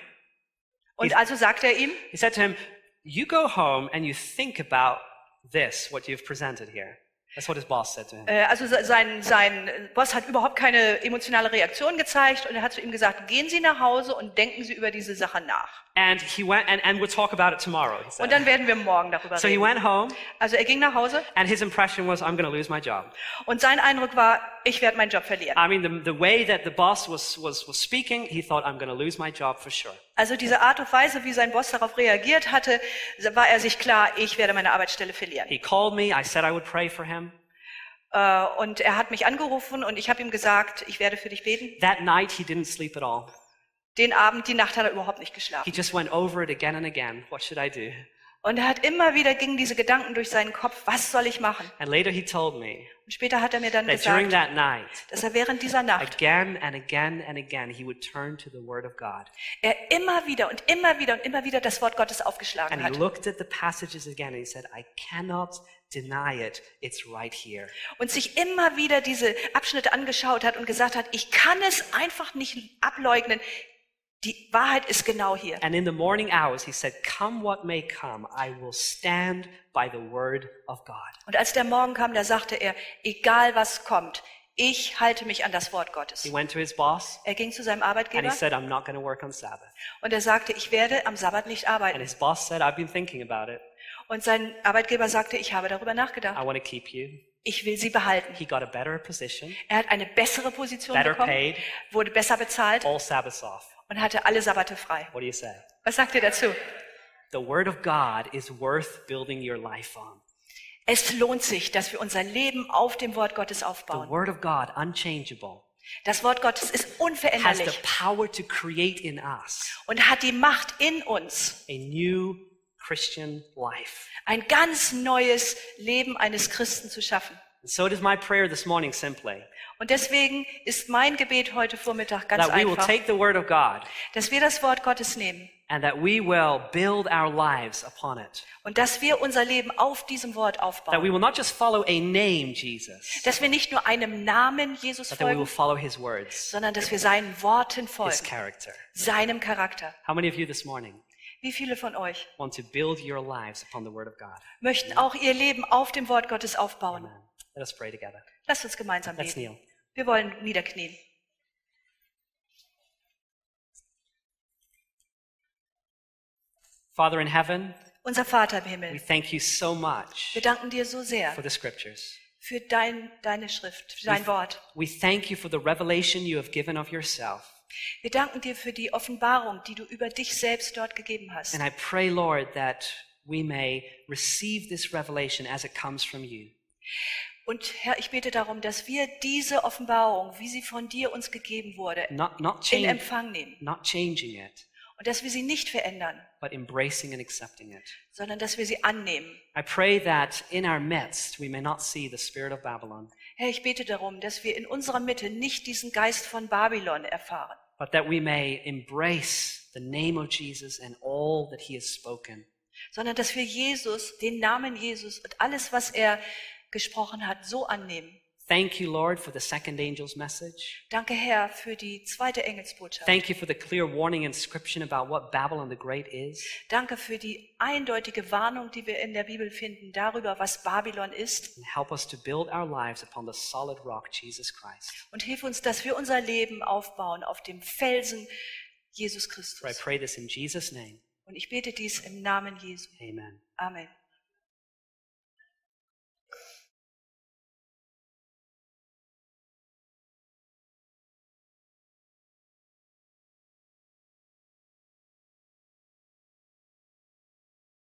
B: Und also sagte er ihm,
A: he said to him, you go home and you think about this, what you've presented here. That's what his boss said to him.
B: äh, also se- sein, sein Boss hat überhaupt keine emotionale Reaktion gezeigt und er hat zu ihm gesagt, gehen Sie nach Hause und denken Sie über diese Sache nach.
A: And he went, and, and we'll talk about it tomorrow, he
B: Und
A: said.
B: dann werden wir morgen darüber
A: So he
B: reden.
A: went home,
B: Also er ging nach Hause
A: and his impression was, I'm going to lose my job.
B: und sein Eindruck war, ich werde meinen Job verlieren.
A: I mean, the, the way that the boss was, was, was speaking, he thought, I'm going to lose my job for sure.
B: Also diese Art und Weise, wie sein Boss darauf reagiert hatte, war er sich klar, ich werde meine Arbeitsstelle verlieren.
A: He called me. I said I would pray for him.
B: Äh, Und er hat mich angerufen und ich habe ihm gesagt, ich werde für dich beten.
A: That night, he didn't sleep at all.
B: Den Abend, die Nacht hat er überhaupt nicht
A: He
B: geschlafen.
A: just went over it again and again. What should I do?
B: Und er hat immer wieder, gingen diese Gedanken durch seinen Kopf, was soll ich machen?
A: And later he told me
B: Und später hat er mir dann
A: that during
B: gesagt,
A: that night,
B: dass er während dieser Nacht,
A: again and again and again, he would turn to the Word of God.
B: er immer wieder und immer wieder und immer wieder das Wort Gottes aufgeschlagen
A: And he
B: hat.
A: looked at the passages again and he said, I cannot deny it. It's right here.
B: Und sich immer wieder diese Abschnitte angeschaut hat und gesagt hat, ich kann es einfach nicht ableugnen. Die Wahrheit ist genau hier.
A: And in the morning hours, he said, come what may come, I will stand by the Word of God.
B: Und als der Morgen kam, da sagte er, egal was kommt, ich halte mich an das Wort Gottes.
A: He went to his boss
B: Er ging zu seinem
A: and he
B: Arbeitgeber
A: said, I'm not going to work on Sabbath.
B: und er sagte, ich werde am Sabbat nicht
A: And
B: arbeiten.
A: his boss said, I've been thinking about it.
B: Und sein Arbeitgeber sagte, ich habe darüber
A: I
B: nachgedacht.
A: want to keep you.
B: Ich will sie behalten.
A: He got a better position,
B: Er hat eine bessere Position
A: better
B: bekommen,
A: paid,
B: wurde besser bezahlt
A: all Sabbaths off.
B: und hatte alle Sabbate frei.
A: What do you say?
B: Was sagt ihr dazu?
A: The Word of God is worth building your life on.
B: Es lohnt sich, dass wir unser Leben auf dem Wort Gottes
A: The
B: aufbauen.
A: Word of God, unchangeable,
B: Das Wort Gottes ist
A: has the
B: unveränderlich
A: power to create in us
B: und hat die Macht in uns,
A: a new Christian life.
B: ein ganz neues Leben eines Christen zu schaffen.
A: So it is my prayer this morning simply,
B: Und deswegen ist mein Gebet heute Vormittag ganz
A: that we will
B: einfach,
A: take the word of God
B: dass wir das Wort Gottes nehmen
A: and that we will build our lives upon it.
B: und dass wir unser Leben auf diesem Wort
A: That we
B: aufbauen.
A: will not just follow a name, Jesus,
B: Dass wir nicht nur einem Namen Jesus
A: but that we will
B: folgen,
A: follow his words,
B: sondern dass wir seinen Worten
A: his
B: folgen,
A: character.
B: seinem Charakter.
A: How many of you this morning
B: Wie viele von euch
A: want to build your lives upon the word of God?
B: möchten auch ihr Leben auf dem Wort Gottes aufbauen?
A: Amen. Let us pray together.
B: Lasst uns gemeinsam
A: Let's
B: beten.
A: kneel.
B: Wir wollen niederknien.
A: Father in heaven,
B: Unser Vater im
A: we
B: Himmel,
A: thank you so much
B: wir danken dir so sehr
A: for the scriptures.
B: für dein, deine Schrift, für dein Wort.
A: We thank you for the revelation you have given of yourself.
B: Wir danken dir für die Offenbarung, die du über dich selbst dort gegeben hast.
A: And I pray, Lord, that we may receive this revelation as it comes from you.
B: Und Herr, ich bete darum, dass wir diese Offenbarung, wie sie von dir uns gegeben wurde,
A: Not, not,
B: in
A: change,
B: Empfang nehmen.
A: not changing it,
B: Und dass wir sie nicht verändern,
A: but embracing and accepting it.
B: sondern dass wir sie annehmen.
A: I pray that in our midst we may not see the spirit of Babylon,
B: Herr, ich bete darum, dass wir in unserer Mitte nicht diesen Geist von Babylon erfahren,
A: but that we may embrace the name of Jesus and all that he has spoken.
B: sondern dass wir Jesus, den Namen Jesus und alles, was er gesprochen hat, so annehmen.
A: Thank you, Lord, for the second angel's message.
B: Danke, Herr, für die zweite Engelsbotschaft.
A: Thank you for the clear warning and description about what Babylon the Great is.
B: Danke für die eindeutige Warnung, die wir in der Bibel finden, darüber, was Babylon ist.
A: And help us to build our lives upon the solid rock, Jesus Christ.
B: Und hilf uns, dass wir unser Leben aufbauen auf dem Felsen Jesus
A: For I
B: Christus.
A: pray this in Jesus' name.
B: Und ich bete dies im Namen Jesu.
A: Amen.
B: Amen.